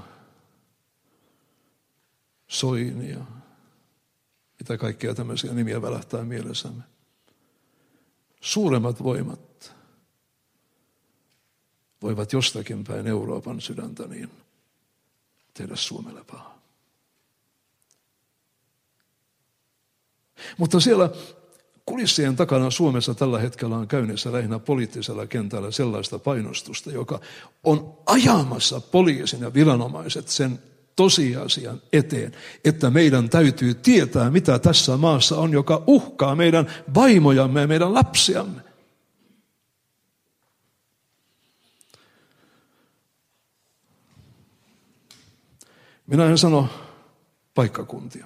Soini ja mitä kaikkia tämmöisiä nimiä välähtää mielessämme. Suuremmat voimat voivat jostakin päin Euroopan sydäntä niin tehdä Suomelle pahaa. Mutta siellä kulissien takana Suomessa tällä hetkellä on käynnissä lähinnä poliittisella kentällä sellaista painostusta, joka on ajamassa poliisin ja viranomaiset sen tosiasian eteen, että meidän täytyy tietää, mitä tässä maassa on, joka uhkaa meidän vaimojamme ja meidän lapsiamme. Minä en sano paikkakuntia.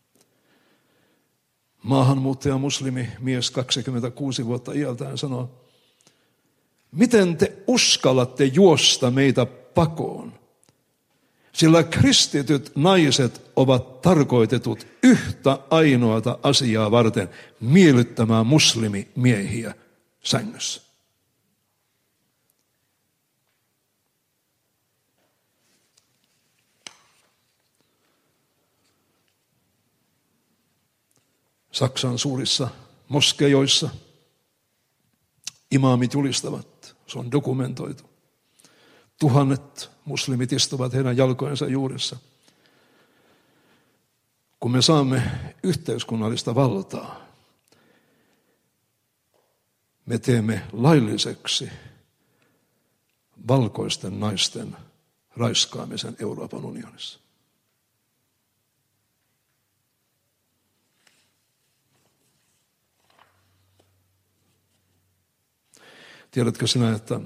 Maahanmuuttaja muslimi mies kaksikymmentäkuusi vuotta iältään sanoo, miten te uskallatte juosta meitä pakoon? Sillä kristityt naiset ovat tarkoitetut yhtä ainoata asiaa varten miellyttämään muslimimiehiä sängyssä. Saksan suurissa moskeijoissa imaamit julistavat, se on dokumentoitu. Tuhannet muslimit istuvat heidän jalkojensa juuressa. Kun me saamme yhteiskunnallista valtaa, me teemme lailliseksi valkoisten naisten raiskaamisen Euroopan unionissa. Tiedätkö sinä, että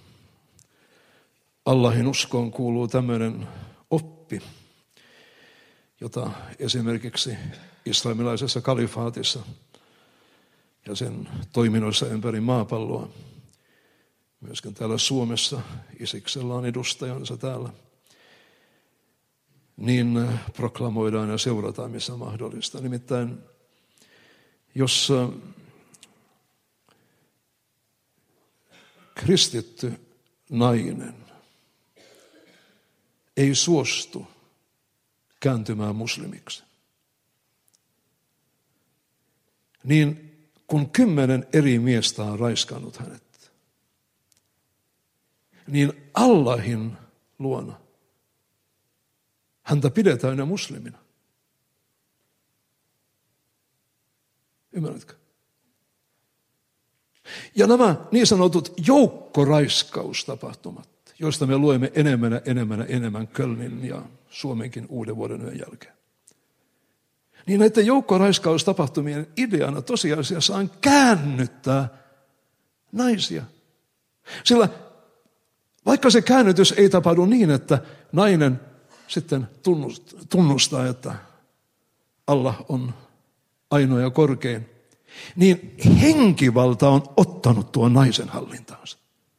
Allahin uskoon kuuluu tämmöinen oppi, jota esimerkiksi islamilaisessa kalifaatissa ja sen toiminnoissa ympäri maapalloa, myöskin täällä Suomessa, Isiksellä on edustajansa täällä, niin proklamoidaan ja seurataan missä mahdollista. Nimittäin, jos kristitty nainen ei suostu kääntymään muslimiksi, niin kun kymmenen eri miestä on raiskannut hänet, niin Allahin luona häntä pidetään jo muslimina. Ymmärrätkö? Ja nämä niin sanotut joukkoraiskaustapahtumat, joista me luemme enemmän ja enemmän ja enemmän Kölnin ja Suomenkin uuden vuoden yön jälkeen. Niin näiden joukkoraiskaustapahtumien ideana tosiasiassa on käännyttää naisia. Sillä vaikka se käännytys ei tapahdu niin, että nainen sitten tunnustaa, että Allah on ainoa ja korkein, niin henkivalta on ottanut tuon naisen hallintaansa.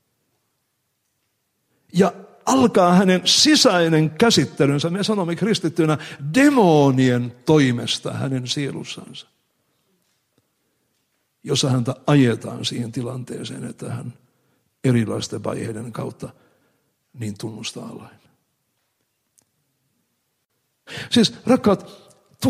Ja alkaa hänen sisäinen käsittelynsä, me sanomme kristittynä, demonien toimesta hänen sielussansa, jossa häntä ajetaan siihen tilanteeseen, että hän erilaisten vaiheiden kautta niin tunnustaa Allahin. Siis rakkaat,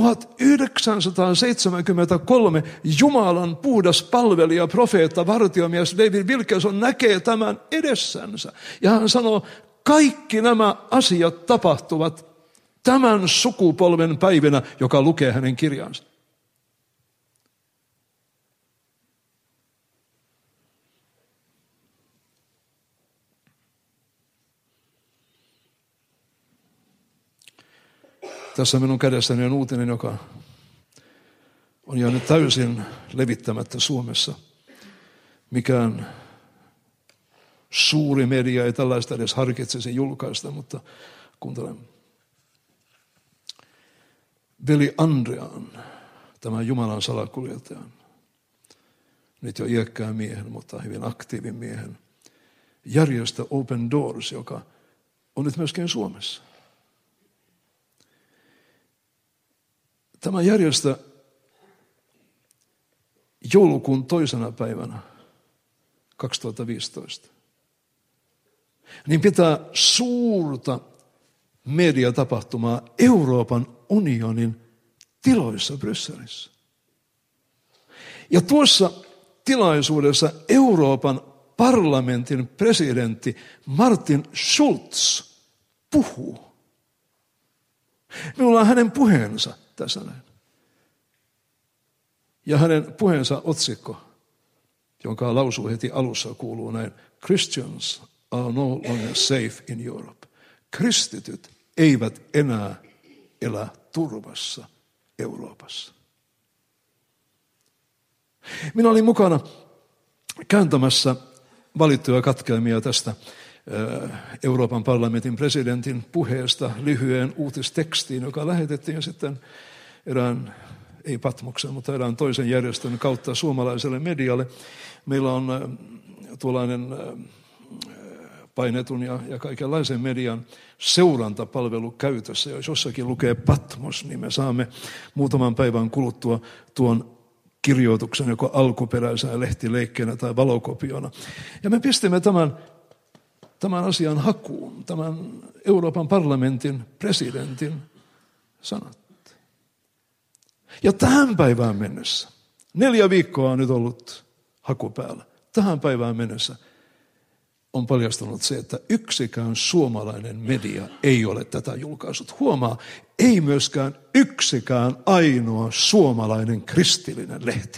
tuhatyhdeksänsataaseitsemänkymmentäkolme Jumalan puhdas palvelija, profeetta, vartiomies David Wilkerson näkee tämän edessänsä. Ja hän sanoo, kaikki nämä asiat tapahtuvat tämän sukupolven päivinä, joka lukee hänen kirjansa. Tässä minun kädessäni on uutinen, joka on jäänyt täysin levittämättä Suomessa. Mikään suuri media ei tällaista edes harkitsisi julkaista, mutta kuuntelen. veli Andrean, tämän Jumalan salakuljettajan, nyt jo iäkkään miehen, mutta hyvin aktiivin miehen, järjestö Open Doors, joka on nyt myöskin Suomessa. Tämä järjestö joulukuun toisena päivänä kaksituhattaviisitoista niin pitää suurta mediatapahtumaa Euroopan unionin tiloissa Brysselissä. Ja tuossa tilaisuudessa Euroopan parlamentin presidentti Martin Schulz puhuu. Minulla on hänen puheensa tässä näin. Ja hänen puheensa otsikko, jonka lausuu heti alussa, kuuluu näin: Christians are no longer safe in Europe. Kristityt eivät enää elä turvassa Euroopassa. Minä olin mukana kääntämässä valittuja katkelmia tästä Euroopan parlamentin presidentin puheesta lyhyen uutistekstiin, joka lähetettiin sitten erään, ei Patmoksen, mutta erään toisen järjestön kautta suomalaiselle medialle. Meillä on tuollainen painetun ja, ja kaikenlaisen median seurantapalvelu käytössä. Jos jossakin lukee Patmos, niin me saamme muutaman päivän kuluttua tuon kirjoituksen joko alkuperäisenä lehtileikkeenä tai valokopiona. Ja me pistimme tämän, tämän asian hakuun, tämän Euroopan parlamentin presidentin sanat. Ja tähän päivään mennessä, neljä viikkoa on nyt ollut haku päällä, tähän päivään mennessä on paljastunut se, että yksikään suomalainen media ei ole tätä julkaissut. Huomaa, ei myöskään yksikään ainoa suomalainen kristillinen lehti.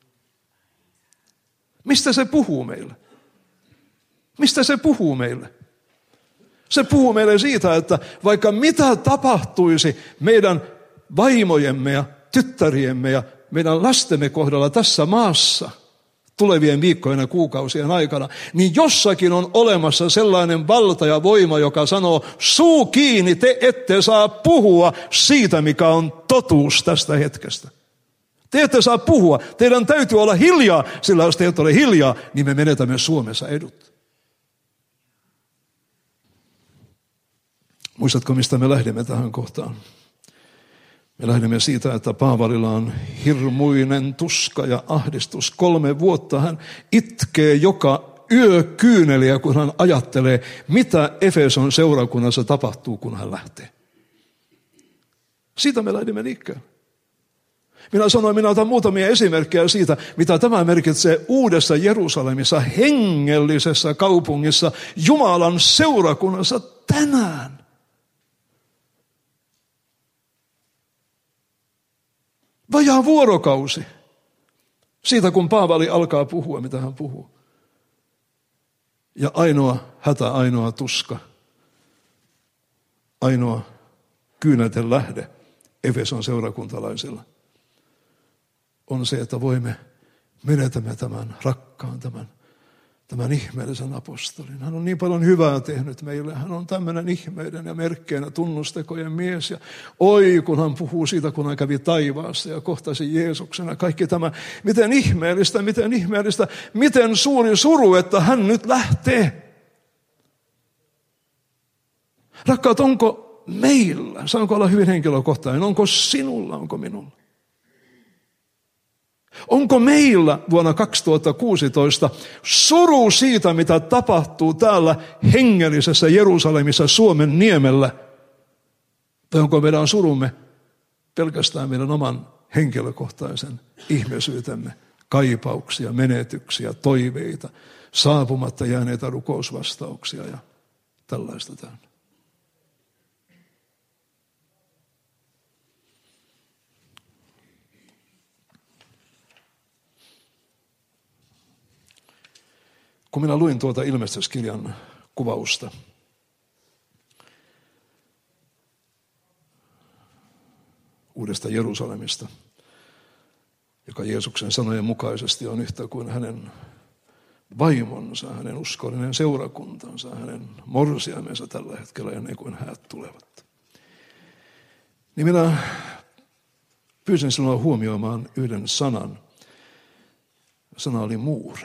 Mistä se puhuu meille? Mistä se puhuu meille? Se puhuu meille siitä, että vaikka mitä tapahtuisi meidän vaimojemme ja tyttäriemme ja meidän lastemme kohdalla tässä maassa tulevien viikkojen ja kuukausien aikana, niin jossakin on olemassa sellainen valta ja voima, joka sanoo: suu kiinni, te ette saa puhua siitä, mikä on totuus tästä hetkestä. Te ette saa puhua, teidän täytyy olla hiljaa, sillä jos te ette ole hiljaa, niin me menetämme Suomessa edut. Muistatko, mistä me lähdemme tähän kohtaan? Me lähdemme siitä, että Paavalilla on hirmuinen tuska ja ahdistus. Kolme vuotta hän itkee joka yö kyyneliä, kun hän ajattelee, mitä Efeson seurakunnassa tapahtuu, kun hän lähtee. Siitä me lähdemme liikkeelle. Minä sanoin, minä otan muutamia esimerkkejä siitä, mitä tämä merkitsee uudessa Jerusalemissa, hengellisessä kaupungissa, Jumalan seurakunnassa tänään. Vajaa vuorokausi siitä, kun Paavali alkaa puhua, mitä hän puhuu. Ja ainoa hätä, ainoa tuska, ainoa kyynäten lähde Efeson seurakuntalaisilla on se, että voimme menetämme tämän rakkaan, tämän, tämän ihmeellisen apostolin. Hän on niin paljon hyvää tehnyt meille. Hän on tämmöinen ihmeiden ja merkkeinä tunnustekojen mies. Ja oi, kun hän puhuu siitä, kun hän kävi taivaassa ja kohtasi Jeesuksena. Kaikki tämä, miten ihmeellistä, miten ihmeellistä, miten suuri suru, että hän nyt lähtee. Rakkaat, onko meillä, saanko olla hyvin henkilökohtainen, onko sinulla, onko minulla? Onko meillä vuonna kaksituhattakuusitoista suru siitä, mitä tapahtuu täällä hengellisessä Jerusalemissa Suomen niemellä? Tai onko meidän surumme pelkästään meidän oman henkilökohtaisen ihmisyytemme, kaipauksia, menetyksiä, toiveita, saapumatta jääneitä rukousvastauksia ja tällaista täynnä? Kun minä luin tuota ilmestyskirjan kuvausta, uudesta Jerusalemista, joka Jeesuksen sanojen mukaisesti on yhtä kuin hänen vaimonsa, hänen uskollinen seurakuntansa, hänen morsiamensa tällä hetkellä ennen kuin häät tulevat. Niin minä pyysin sinua huomioimaan yhden sanan. Sana oli muuri.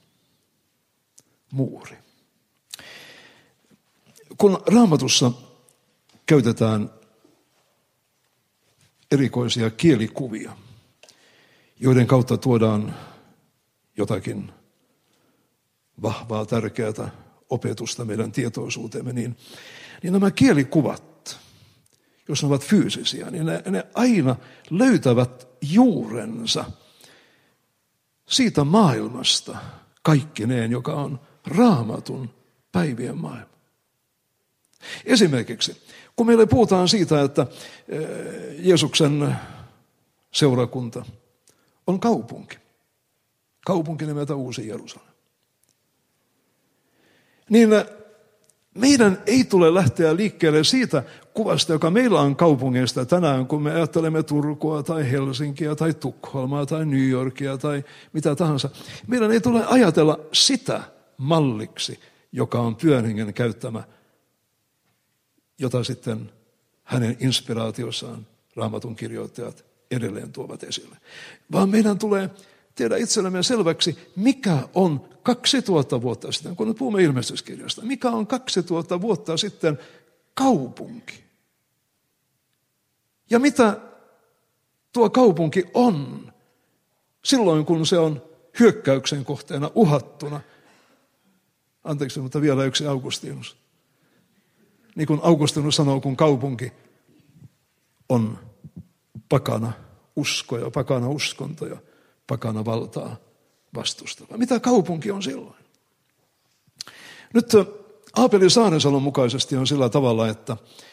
Muuri. Kun Raamatussa käytetään erikoisia kielikuvia, joiden kautta tuodaan jotakin vahvaa, tärkeää opetusta meidän tietoisuuteemme, niin, niin nämä kielikuvat, jos ne ovat fyysisiä, niin ne, ne aina löytävät juurensa siitä maailmasta kaikkineen, joka on Raamatun päivien maailma. Esimerkiksi, kun meille puhutaan siitä, että Jeesuksen seurakunta on kaupunki, kaupunki nimeltä Uusi Jerusalem, niin meidän ei tule lähteä liikkeelle siitä kuvasta, joka meillä on kaupungeista tänään, kun me ajattelemme Turkua tai Helsinkiä tai Tukholmaa tai New Yorkia tai mitä tahansa. Meidän ei tule ajatella sitä malliksi, joka on Pyhän Hengen käyttämä, jota sitten hänen inspiraatiossaan Raamatun kirjoittajat edelleen tuovat esille. Vaan meidän tulee tehdä itsellemme selväksi, mikä on kaksituhatta vuotta sitten, kun nyt puhumme ilmestyskirjasta, mikä on kaksituhatta vuotta sitten kaupunki. Ja mitä tuo kaupunki on silloin, kun se on hyökkäyksen kohteena, uhattuna. Anteeksi, mutta vielä yksi Augustinus. Niin kuin Augustinus sanoo, kun kaupunki on pakana uskoja, pakana uskontoja, pakana valtaa vastustava. Mitä kaupunki on silloin? Nyt Aapeli Saarensalon mukaisesti on sillä tavalla, että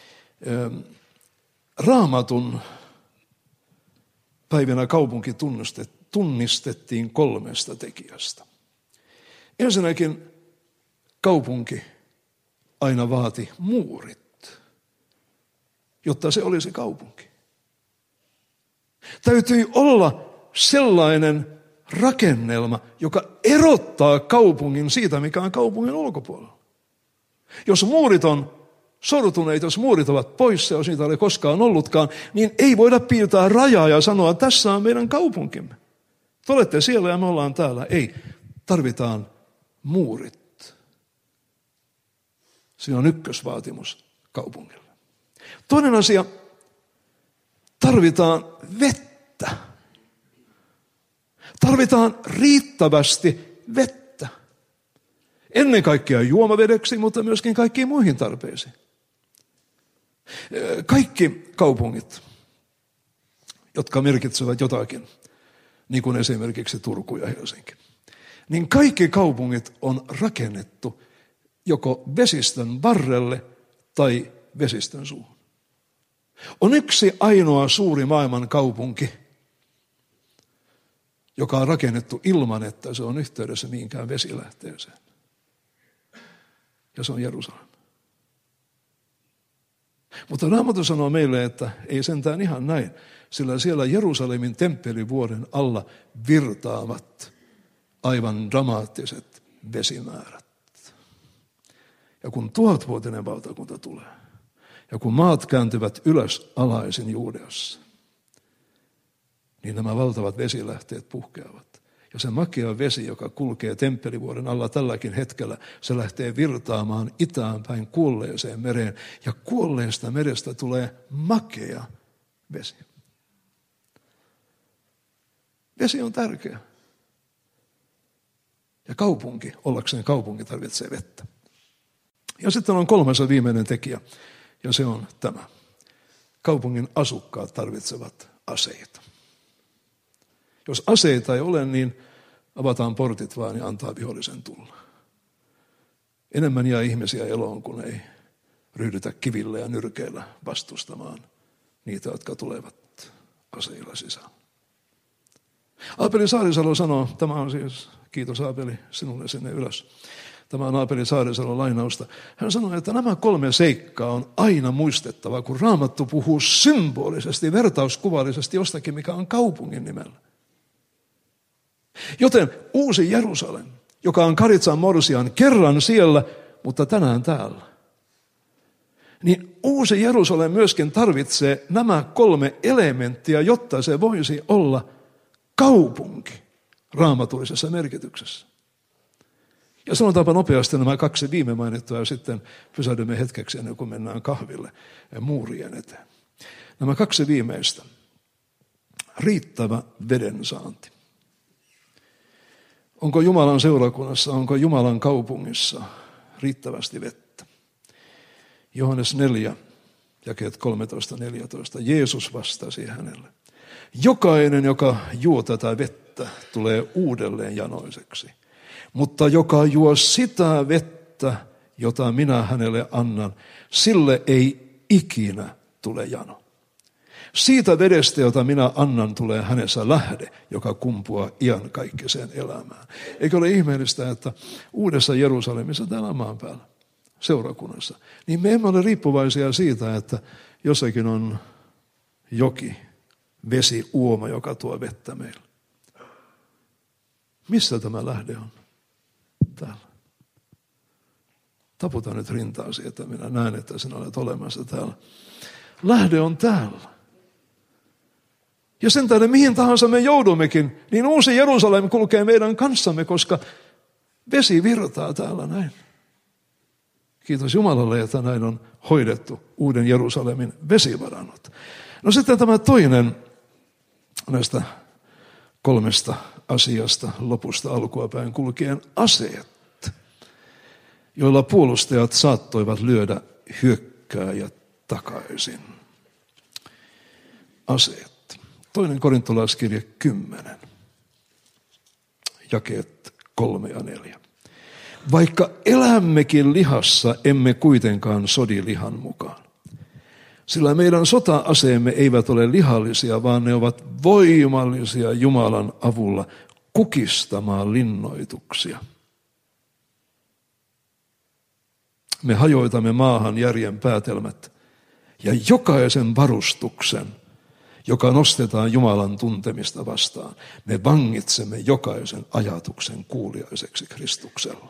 Raamatun päivinä kaupunki tunnistettiin kolmesta tekijästä. Ensinnäkin kaupunki aina vaati muurit, jotta se olisi kaupunki. Täytyi olla sellainen rakennelma, joka erottaa kaupungin siitä, mikä on kaupungin ulkopuolella. Jos muurit on sortuneet, jos muurit ovat poissa, jos niitä ei koskaan ollutkaan, niin ei voida piirtää rajaa ja sanoa, että tässä on meidän kaupunkimme. Te olette siellä ja me ollaan täällä. Ei, tarvitaan muurit. Siinä on ykkösvaatimus kaupungille. Toinen asia, tarvitaan vettä. Tarvitaan riittävästi vettä. Ennen kaikkea juomavedeksi, mutta myöskin kaikkiin muihin tarpeisiin. Kaikki kaupungit, jotka merkitsevät jotakin, niin kuin esimerkiksi Turku ja Helsinki, niin kaikki kaupungit on rakennettu joko vesistön varrelle tai vesistön suuhun. On yksi ainoa suuri maailman kaupunki, joka on rakennettu ilman, että se on yhteydessä mihinkään vesilähteeseen. Ja se on Jerusalem. Mutta Raamattu sanoo meille, että ei sentään ihan näin, sillä siellä Jerusalemin temppelivuoren alla virtaavat aivan dramaattiset vesimäärät. Ja kun tuhatvuotinen valtakunta tulee, ja kun maat kääntyvät ylös alaisin Juudeassa, niin nämä valtavat vesilähteet puhkeavat. Ja se makea vesi, joka kulkee temppelivuoren alla tälläkin hetkellä, se lähtee virtaamaan itään päin kuolleeseen mereen. Ja kuolleesta merestä tulee makea vesi. Vesi on tärkeä. Ja kaupunki, ollakseen kaupunki, tarvitsee vettä. Ja sitten on kolmas ja viimeinen tekijä, ja se on tämä. Kaupungin asukkaat tarvitsevat aseita. Jos aseita ei ole, niin avataan portit vaan ja antaa vihollisen tulla. Enemmän jää ihmisiä eloon, kun ei ryhdytä kivillä ja nyrkeillä vastustamaan niitä, jotka tulevat aseilla sisään. Aapeli Saarisalo sanoo, tämä on siis, kiitos Aapeli sinulle sinne ylös. Tämä on Aapeli Saarisalon lainausta. Hän sanoi, että nämä kolme seikkaa on aina muistettava, kun Raamattu puhuu symbolisesti, vertauskuvallisesti jostakin, mikä on kaupungin nimellä. Joten Uusi Jerusalem, joka on Karitsan morsian kerran siellä, mutta tänään täällä, niin uusi Jerusalem myöskin tarvitsee nämä kolme elementtiä, jotta se voisi olla kaupunki raamatullisessa merkityksessä. Ja sanotaanpa nopeasti nämä kaksi viime mainittua ja sitten pysähdymme hetkeksi ennen kuin mennään kahville ja muurien eteen. Nämä kaksi viimeistä. Riittävä vedensaanti. Onko Jumalan seurakunnassa, onko Jumalan kaupungissa riittävästi vettä? Johannes neljä, jakeet kolmetoista neljätoista. Jeesus vastasi hänelle. Jokainen, joka juo tätä vettä, tulee uudelleen janoiseksi. Mutta joka juo sitä vettä, jota minä hänelle annan, sille ei ikinä tule jano. Siitä vedestä, jota minä annan, tulee hänessä lähde, joka kumpuaa iankaikkiseen elämään. Eikö ole ihmeellistä, että uudessa Jerusalemissa täällä maan päällä, seurakunnassa, niin me emme ole riippuvaisia siitä, että jossakin on joki, vesi, uoma, joka tuo vettä meille. Missä tämä lähde on? Täällä. Taputa nyt rintaasi, että minä näen, että sinä olet olemassa täällä. Lähde on täällä. Ja sen tähden mihin tahansa me joudummekin, niin uusi Jerusalem kulkee meidän kanssamme, koska vesi virtaa täällä näin. Kiitos Jumalalle, että näin on hoidettu uuden Jerusalemin vesivarannot. No sitten tämä toinen näistä kolmesta asiasta lopusta alkua päin kulkien aseet, joilla puolustajat saattoivat lyödä hyökkääjät takaisin. Aseet. Toinen korintolaiskirje kymmenen, jakeet kolme ja neljä. Vaikka elämmekin lihassa, emme kuitenkaan sodi lihan mukaan. Sillä meidän sota-aseemme eivät ole lihallisia, vaan ne ovat voimallisia Jumalan avulla kukistamaan linnoituksia. Me hajoitamme maahan järjen päätelmät ja jokaisen varustuksen, joka nostetaan Jumalan tuntemista vastaan. Me vangitsemme jokaisen ajatuksen kuuliaiseksi Kristuksella.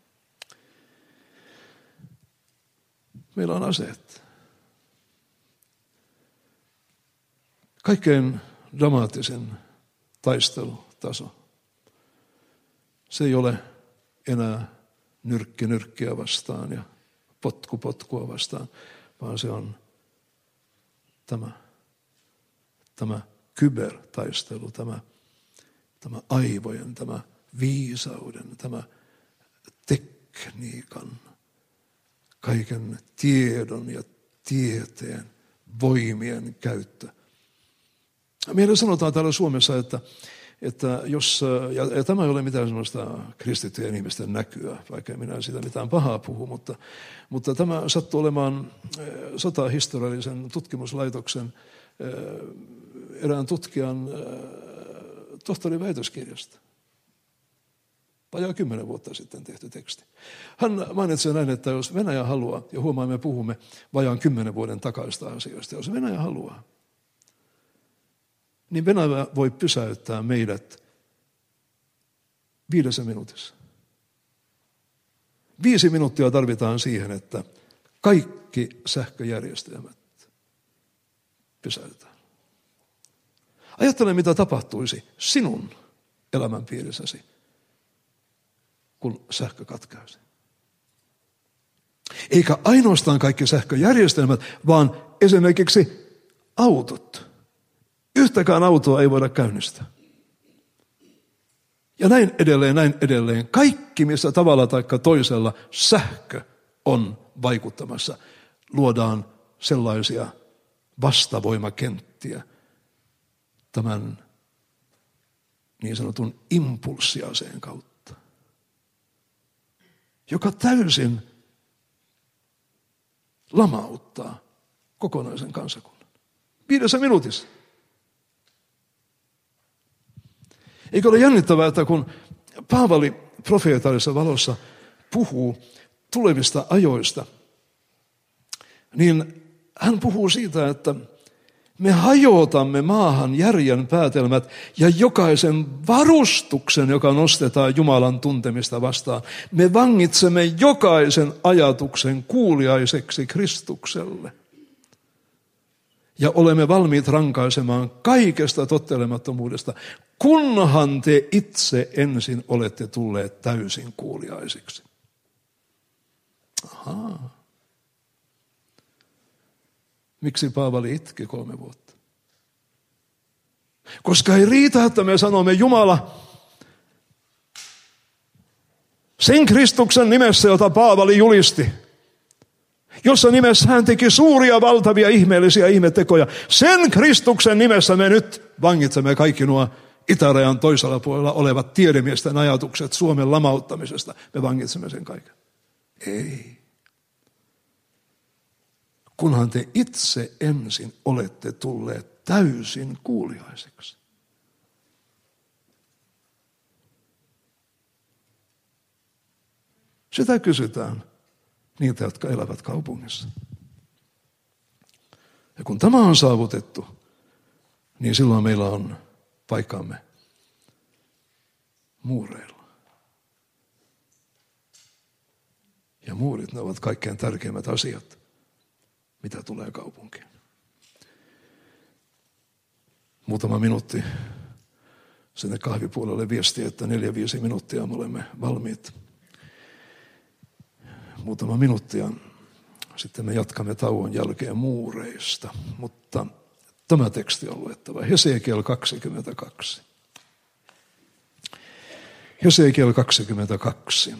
Meillä on aseet. Kaikkein dramaattisin taistelutaso. Se ei ole enää nyrkki nyrkkiä vastaan ja potku potkua vastaan, vaan se on tämä, tämä kybertaistelu, tämä, tämä aivojen, tämä viisauden, tämä tekniikan, kaiken tiedon ja tieteen voimien käyttö. Meillä sanotaan täällä Suomessa, että, että jos, ja, ja tämä ei ole mitään sellaista kristittyjen ihmisten näkyä, vaikka minä siitä mitään pahaa puhu, mutta, mutta tämä sattuu olemaan sotahistoriallisen tutkimuslaitoksen erään tutkijan tohtorin väitöskirjasta. Vajaa kymmenen vuotta sitten tehty teksti. Hän mainitsee näin, että jos Venäjä haluaa, ja huomaa, me puhumme vajaan kymmenen vuoden takaista asioista, jos Venäjä haluaa, niin Venäjä voi pysäyttää meidät viidessä minuutissa. Viisi minuuttia tarvitaan siihen, että kaikki sähköjärjestelmät pysäytetään. Ajattele, mitä tapahtuisi sinun elämänpiirissäsi, kun sähkö katkaisi. Eikä ainoastaan kaikki sähköjärjestelmät, vaan esimerkiksi autot. Yhtäkään autoa ei voida käynnistää. Ja näin edelleen, näin edelleen. Kaikki, missä tavalla tai toisella sähkö on vaikuttamassa, luodaan sellaisia vastavoimakenttiä tämän niin sanotun impulssiaseen kautta, joka täysin lamauttaa kokonaisen kansakunnan. Viidessä minuutissa. Eikö ole jännittävää, että kun Paavali profeetaalisessa valossa puhuu tulevista ajoista, niin hän puhuu siitä, että Me hajotamme maahan järjen päätelmät ja jokaisen varustuksen, joka nostetaan Jumalan tuntemista vastaan. Me vangitsemme jokaisen ajatuksen kuuliaiseksi Kristukselle. Ja olemme valmiit rankaisemaan kaikesta tottelemattomuudesta, kunhan te itse ensin olette tulleet täysin kuuliaisiksi. Ahaa. Miksi Paavali itki kolme vuotta? Koska ei riitä, että me sanomme Jumala, sen Kristuksen nimessä, jota Paavali julisti, jossa nimessä hän teki suuria, valtavia, ihmeellisiä ihmetekoja. Sen Kristuksen nimessä me nyt vangitsemme kaikki nuo itärajan toisella puolella olevat tiedemiesten ajatukset Suomen lamauttamisesta. Me vangitsemme sen kaiken. Ei. Kunhan te itse ensin olette tulleet täysin kuuliaiseksi. Sitä kysytään niiltä, jotka elävät kaupungissa. Ja kun tämä on saavutettu, niin silloin meillä on paikkamme muureilla. Ja muurit, ne ovat kaikkein tärkeimmät asiat, mitä tulee kaupunkiin. Muutama minuutti sinne kahvipuolelle viesti, että neljä viisi minuuttia me olemme valmiit. Muutama minuuttia. Sitten me jatkamme tauon jälkeen muureista. Mutta tämä teksti on luettava. Hesekiel kaksikymmentäkaksi. Hesekiel kaksikymmentäkaksi.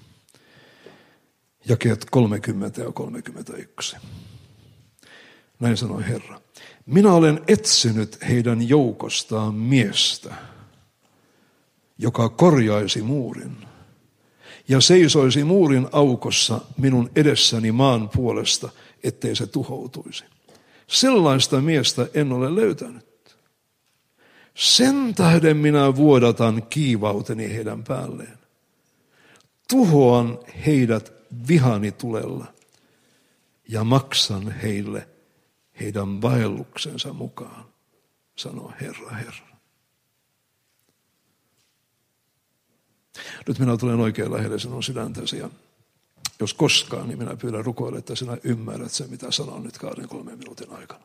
Jakeet kolmekymmentä ja kolmekymmentäyksi. Näin sanoi Herra. Minä olen etsinyt heidän joukostaan miestä, joka korjaisi muurin ja seisoisi muurin aukossa minun edessäni maan puolesta, ettei se tuhoutuisi. Sellaista miestä en ole löytänyt. Sen tähden minä vuodatan kiivauteni heidän päälleen. Tuhoan heidät vihani tulella ja maksan heille heidän vaelluksensa mukaan, sanoo Herra, Herra. Nyt minä tulen oikein lähelle sinun sydäntäsi ja jos koskaan, niin minä pyydän rukoille, että sinä ymmärrät sen, mitä sanon nyt kahden kolmen minuutin aikana.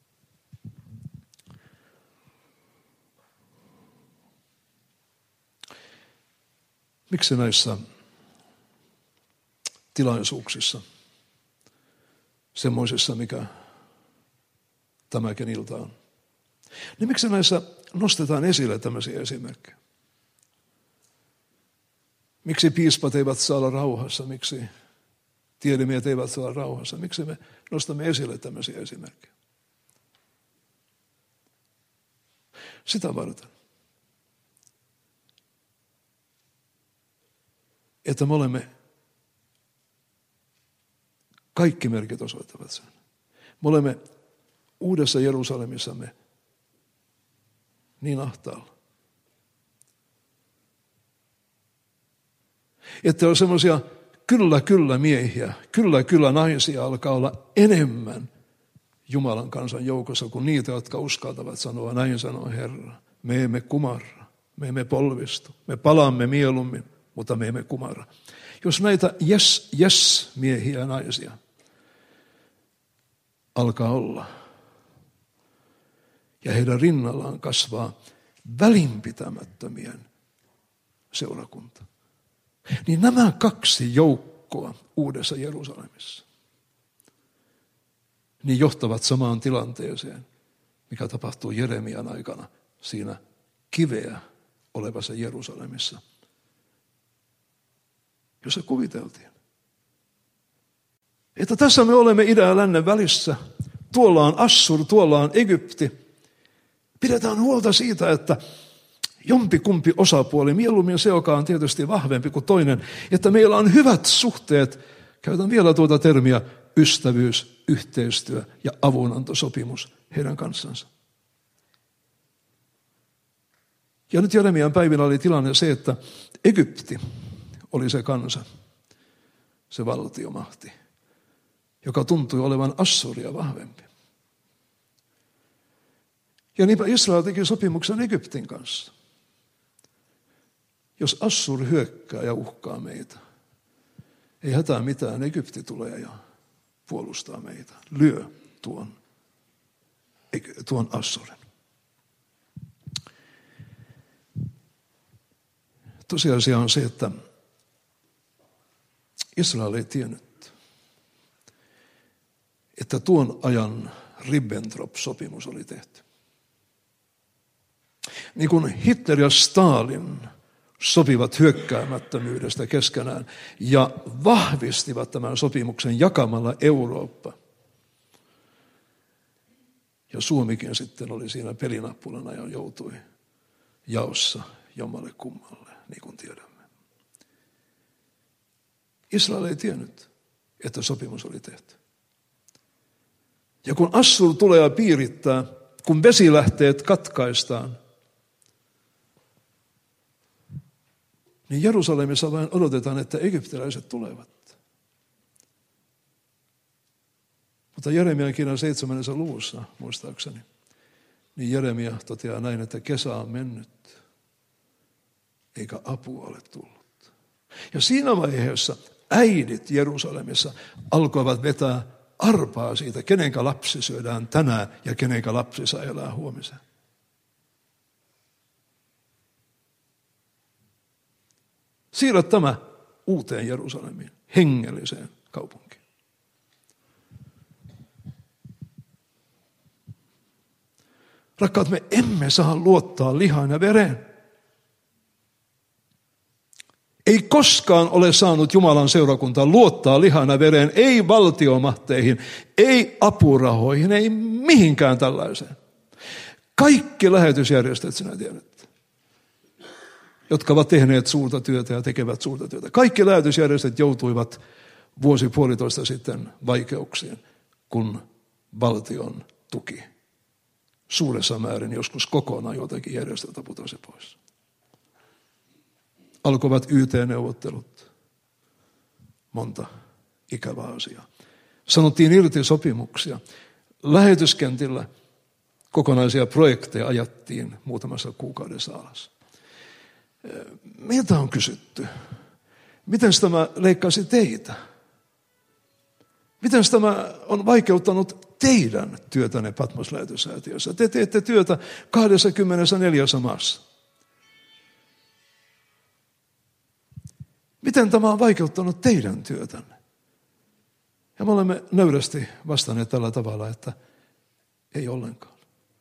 Miksi näissä tilaisuuksissa, semmoisissa, mikä tämäkin ilta on, niin miksi näissä nostetaan esille tämmöisiä esimerkkejä? Miksi piispat eivät saa olla rauhassa? Miksi tiedemiehet eivät saa olla rauhassa? Miksi me nostamme esille tämmöisiä esimerkkejä? Sitä varten, että me olemme, kaikki merkit osoittavat sen. Me olemme uudessa Jerusalemissamme niin ahtaalla, että on semmoisia kyllä kyllä miehiä, kyllä kyllä naisia alkaa olla enemmän Jumalan kansan joukossa kuin niitä, jotka uskaltavat sanoa, näin sanoo Herra. Me emme kumarra, me emme polvistu, me palaamme mieluummin, mutta me emme kumarra. Jos näitä yes, yes miehiä ja naisia alkaa olla, ja heidän rinnallaan kasvaa välinpitämättömien seurakunta, niin nämä kaksi joukkoa uudessa Jerusalemissa niin johtavat samaan tilanteeseen, mikä tapahtuu Jeremian aikana siinä kiveä olevassa Jerusalemissa, jossa kuviteltiin, että tässä me olemme idän ja lännen välissä, tuolla on Assur, tuolla on Egypti. Pidetään huolta siitä, että jompikumpi osapuoli, mieluummin se, joka on tietysti vahvempi kuin toinen, että meillä on hyvät suhteet, käytän vielä tuota termiä, ystävyys, yhteistyö ja avunantosopimus heidän kanssansa. Ja nyt Jeremian päivinä oli tilanne se, että Egypti oli se kansa, se valtiomahti, joka tuntui olevan Assuria vahvempi. Ja niinpä Israel teki sopimuksen Egyptin kanssa. Jos Assur hyökkää ja uhkaa meitä, ei hätää mitään, Egypti tulee ja puolustaa meitä. Lyö tuon, tuon Assurin. Tosiasia on se, että Israel ei tiennyt, että tuon ajan Ribbentrop-sopimus oli tehty. Niin kuin Hitler ja Stalin sopivat hyökkäämättömyydestä keskenään ja vahvistivat tämän sopimuksen jakamalla Eurooppa. Ja Suomikin sitten oli siinä pelinappulana ja joutui jaossa jommalle kummalle, niin kuin tiedämme. Israel ei tiennyt, että sopimus oli tehty. Ja kun Assur tulee ja piirittää, kun vesilähteet katkaistaan, niin Jerusalemissa vain odotetaan, että egyptiläiset tulevat. Mutta Jeremian kirjan seitsemännessä luvussa, muistaakseni, niin Jeremia toteaa näin, että kesä on mennyt, eikä apua ole tullut. Ja siinä vaiheessa äidit Jerusalemissa alkoivat vetää arpaa siitä, kenenkä lapsi syödään tänään ja kenenkä lapsi saa elää huomisen. Siirrä tämä uuteen Jerusalemiin, hengelliseen kaupunkiin. Rakkaat, me emme saa luottaa lihaan ja vereen. Ei koskaan ole saanut Jumalan seurakunta luottaa lihaan ja vereen, ei valtiomahteihin, ei apurahoihin, ei mihinkään tällaiseen. Kaikki lähetysjärjestöt, sinä tiedät, jotka ovat tehneet suurta työtä ja tekevät suurta työtä. Kaikki lähetysjärjestöt joutuivat vuosi puolitoista sitten vaikeuksiin, kun valtion tuki suuressa määrin joskus kokonaan jotakin järjestöltä putosi pois. Alkoivat Y T-neuvottelut, monta ikävää asiaa. Sanottiin irti sopimuksia. Lähetyskentillä kokonaisia projekteja ajattiin muutamassa kuukaudessa alas. Meiltä on kysytty, miten tämä leikkasi teitä? Miten tämä on vaikeuttanut teidän työtänne Patmos-lähetysäätiössä? Te teette työtä kaksikymmentäneljä maassa. Miten tämä on vaikeuttanut teidän työtänne? Ja me olemme nöyrästi vastanneet tällä tavalla, että ei ollenkaan.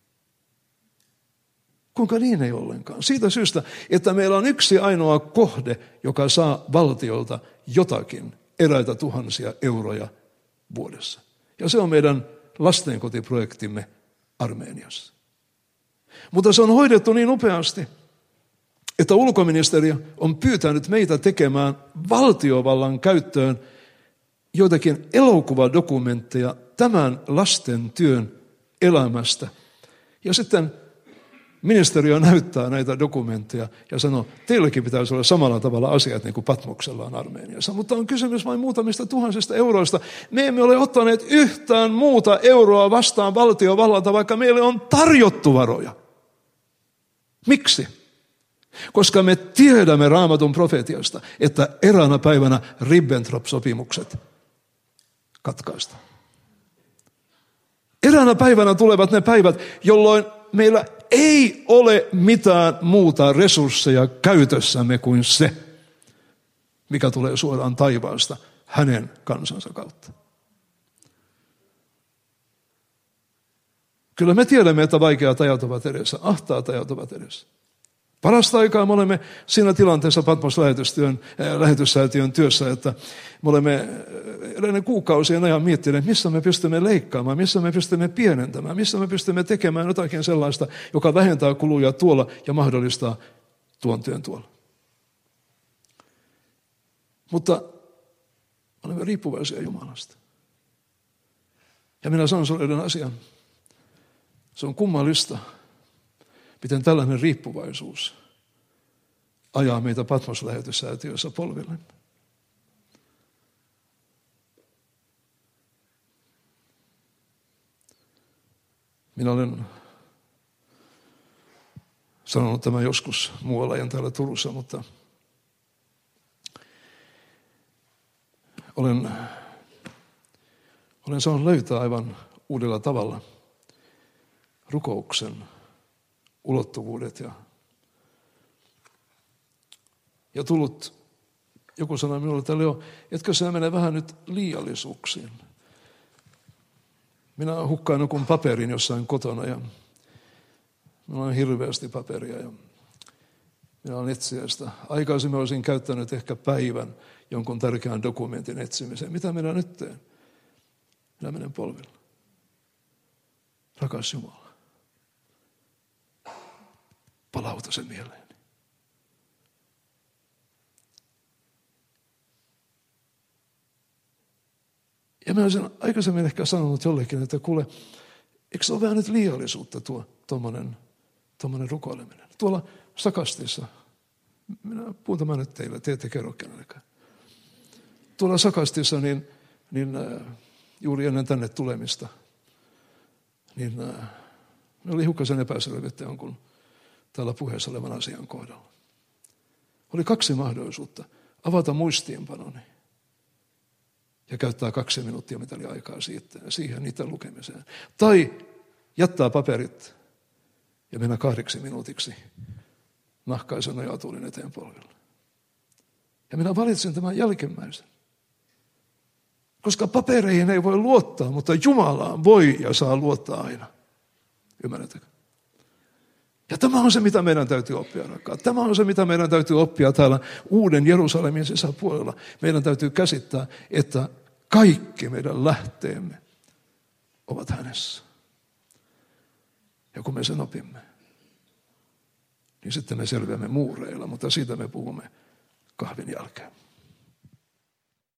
Kuinka niin ei ollenkaan? Siitä syystä, että meillä on yksi ainoa kohde, joka saa valtiolta jotakin, eräitä tuhansia euroja vuodessa. Ja se on meidän lastenkotiprojektimme Armeniassa. Mutta se on hoidettu niin upeasti, että ulkoministeriö on pyytänyt meitä tekemään valtiovallan käyttöön joitakin elokuvadokumentteja tämän lasten työn elämästä. Ja sitten ministeriö näyttää näitä dokumentteja ja sanoo, teilläkin pitäisi olla samalla tavalla asiat niin kuin Patmoksella on Armeniassa. Mutta on kysymys vain muutamista tuhansista euroista. Me emme ole ottaneet yhtään muuta euroa vastaan valtiovallalta, vaikka meille on tarjottu varoja. Miksi? Koska me tiedämme Raamatun profetiasta, että eräänä päivänä Ribbentrop-sopimukset katkaistaan. Eräänä päivänä tulevat ne päivät, jolloin meillä ei ole mitään muuta resursseja käytössämme kuin se, mikä tulee suoraan taivaasta hänen kansansa kautta. Kyllä me tiedämme, että vaikeat ajat ovat edessä, ahtaat ajat ovat edessä. Parasta aikaa me olemme siinä tilanteessa Patmos-lähetystyön, äh, lähetyssäätiön työssä, että me olemme eräinen kuukausien ajan miettineet, missä me pystymme leikkaamaan, missä me pystymme pienentämään, missä me pystymme tekemään jotakin sellaista, joka vähentää kuluja tuolla ja mahdollistaa tuon työn tuolla. Mutta olemme riippuvaisia Jumalasta. Ja minä sanon sinulle yhden asian. Se on kummallista, miten tällainen riippuvaisuus ajaa meitä Patmos-lähetyssäätiössä polville. Minä olen sanonut tämän joskus muualla ja täällä Turussa, mutta olen, olen saanut löytää aivan uudella tavalla rukouksen ulottuvuudet ja, ja tullut, joku sanoi minulle, että Leo, etkö sä mene vähän nyt liiallisuuksiin? Minä hukkaan jonkun paperin jossain kotona ja minulla on hirveästi paperia ja minä olen etsiä sitä. Aikaisemmin olisin käyttänyt ehkä päivän jonkun tärkeän dokumentin etsimiseen. Mitä minä nyt teen? Minä menen polville. Rakas Jumala, palauta se mieleeni. Ja mä olisin aikaisemmin ehkä sanonut jollekin, että kuule, eikö se ole vähän nyt liiallisuutta tuo tuommoinen tuommoinen rukoileminen? Tuolla Sakastissa, minä puhun tämän nyt teille, te ette kerro kenellekään. Tuolla Sakastissa, niin, niin äh, juuri ennen tänne tulemista, niin äh, ne oli hiukkasen epäselvyyttä jonkun täällä puheessa olevan asian kohdalla. Oli kaksi mahdollisuutta. Avata muistiinpanoni ja käyttää kaksi minuuttia, mitä oli aikaa siitä, siihen niiden lukemiseen. Tai jättää paperit ja mennä kahdeksi minuutiksi nahkaisen nojatuulin eteen polville. Ja minä valitsin tämän jälkimmäisen. Koska papereihin ei voi luottaa, mutta Jumalaan voi ja saa luottaa aina. Ymmärrättekö? Ja tämä on se, mitä meidän täytyy oppia, rakkaat. Tämä on se, mitä meidän täytyy oppia täällä uuden Jerusalemin sisäpuolella. Meidän täytyy käsittää, että kaikki meidän lähteemme ovat hänessä. Ja kun me sen opimme, niin sitten me selviämme muureilla, mutta siitä me puhumme kahvin jälkeen.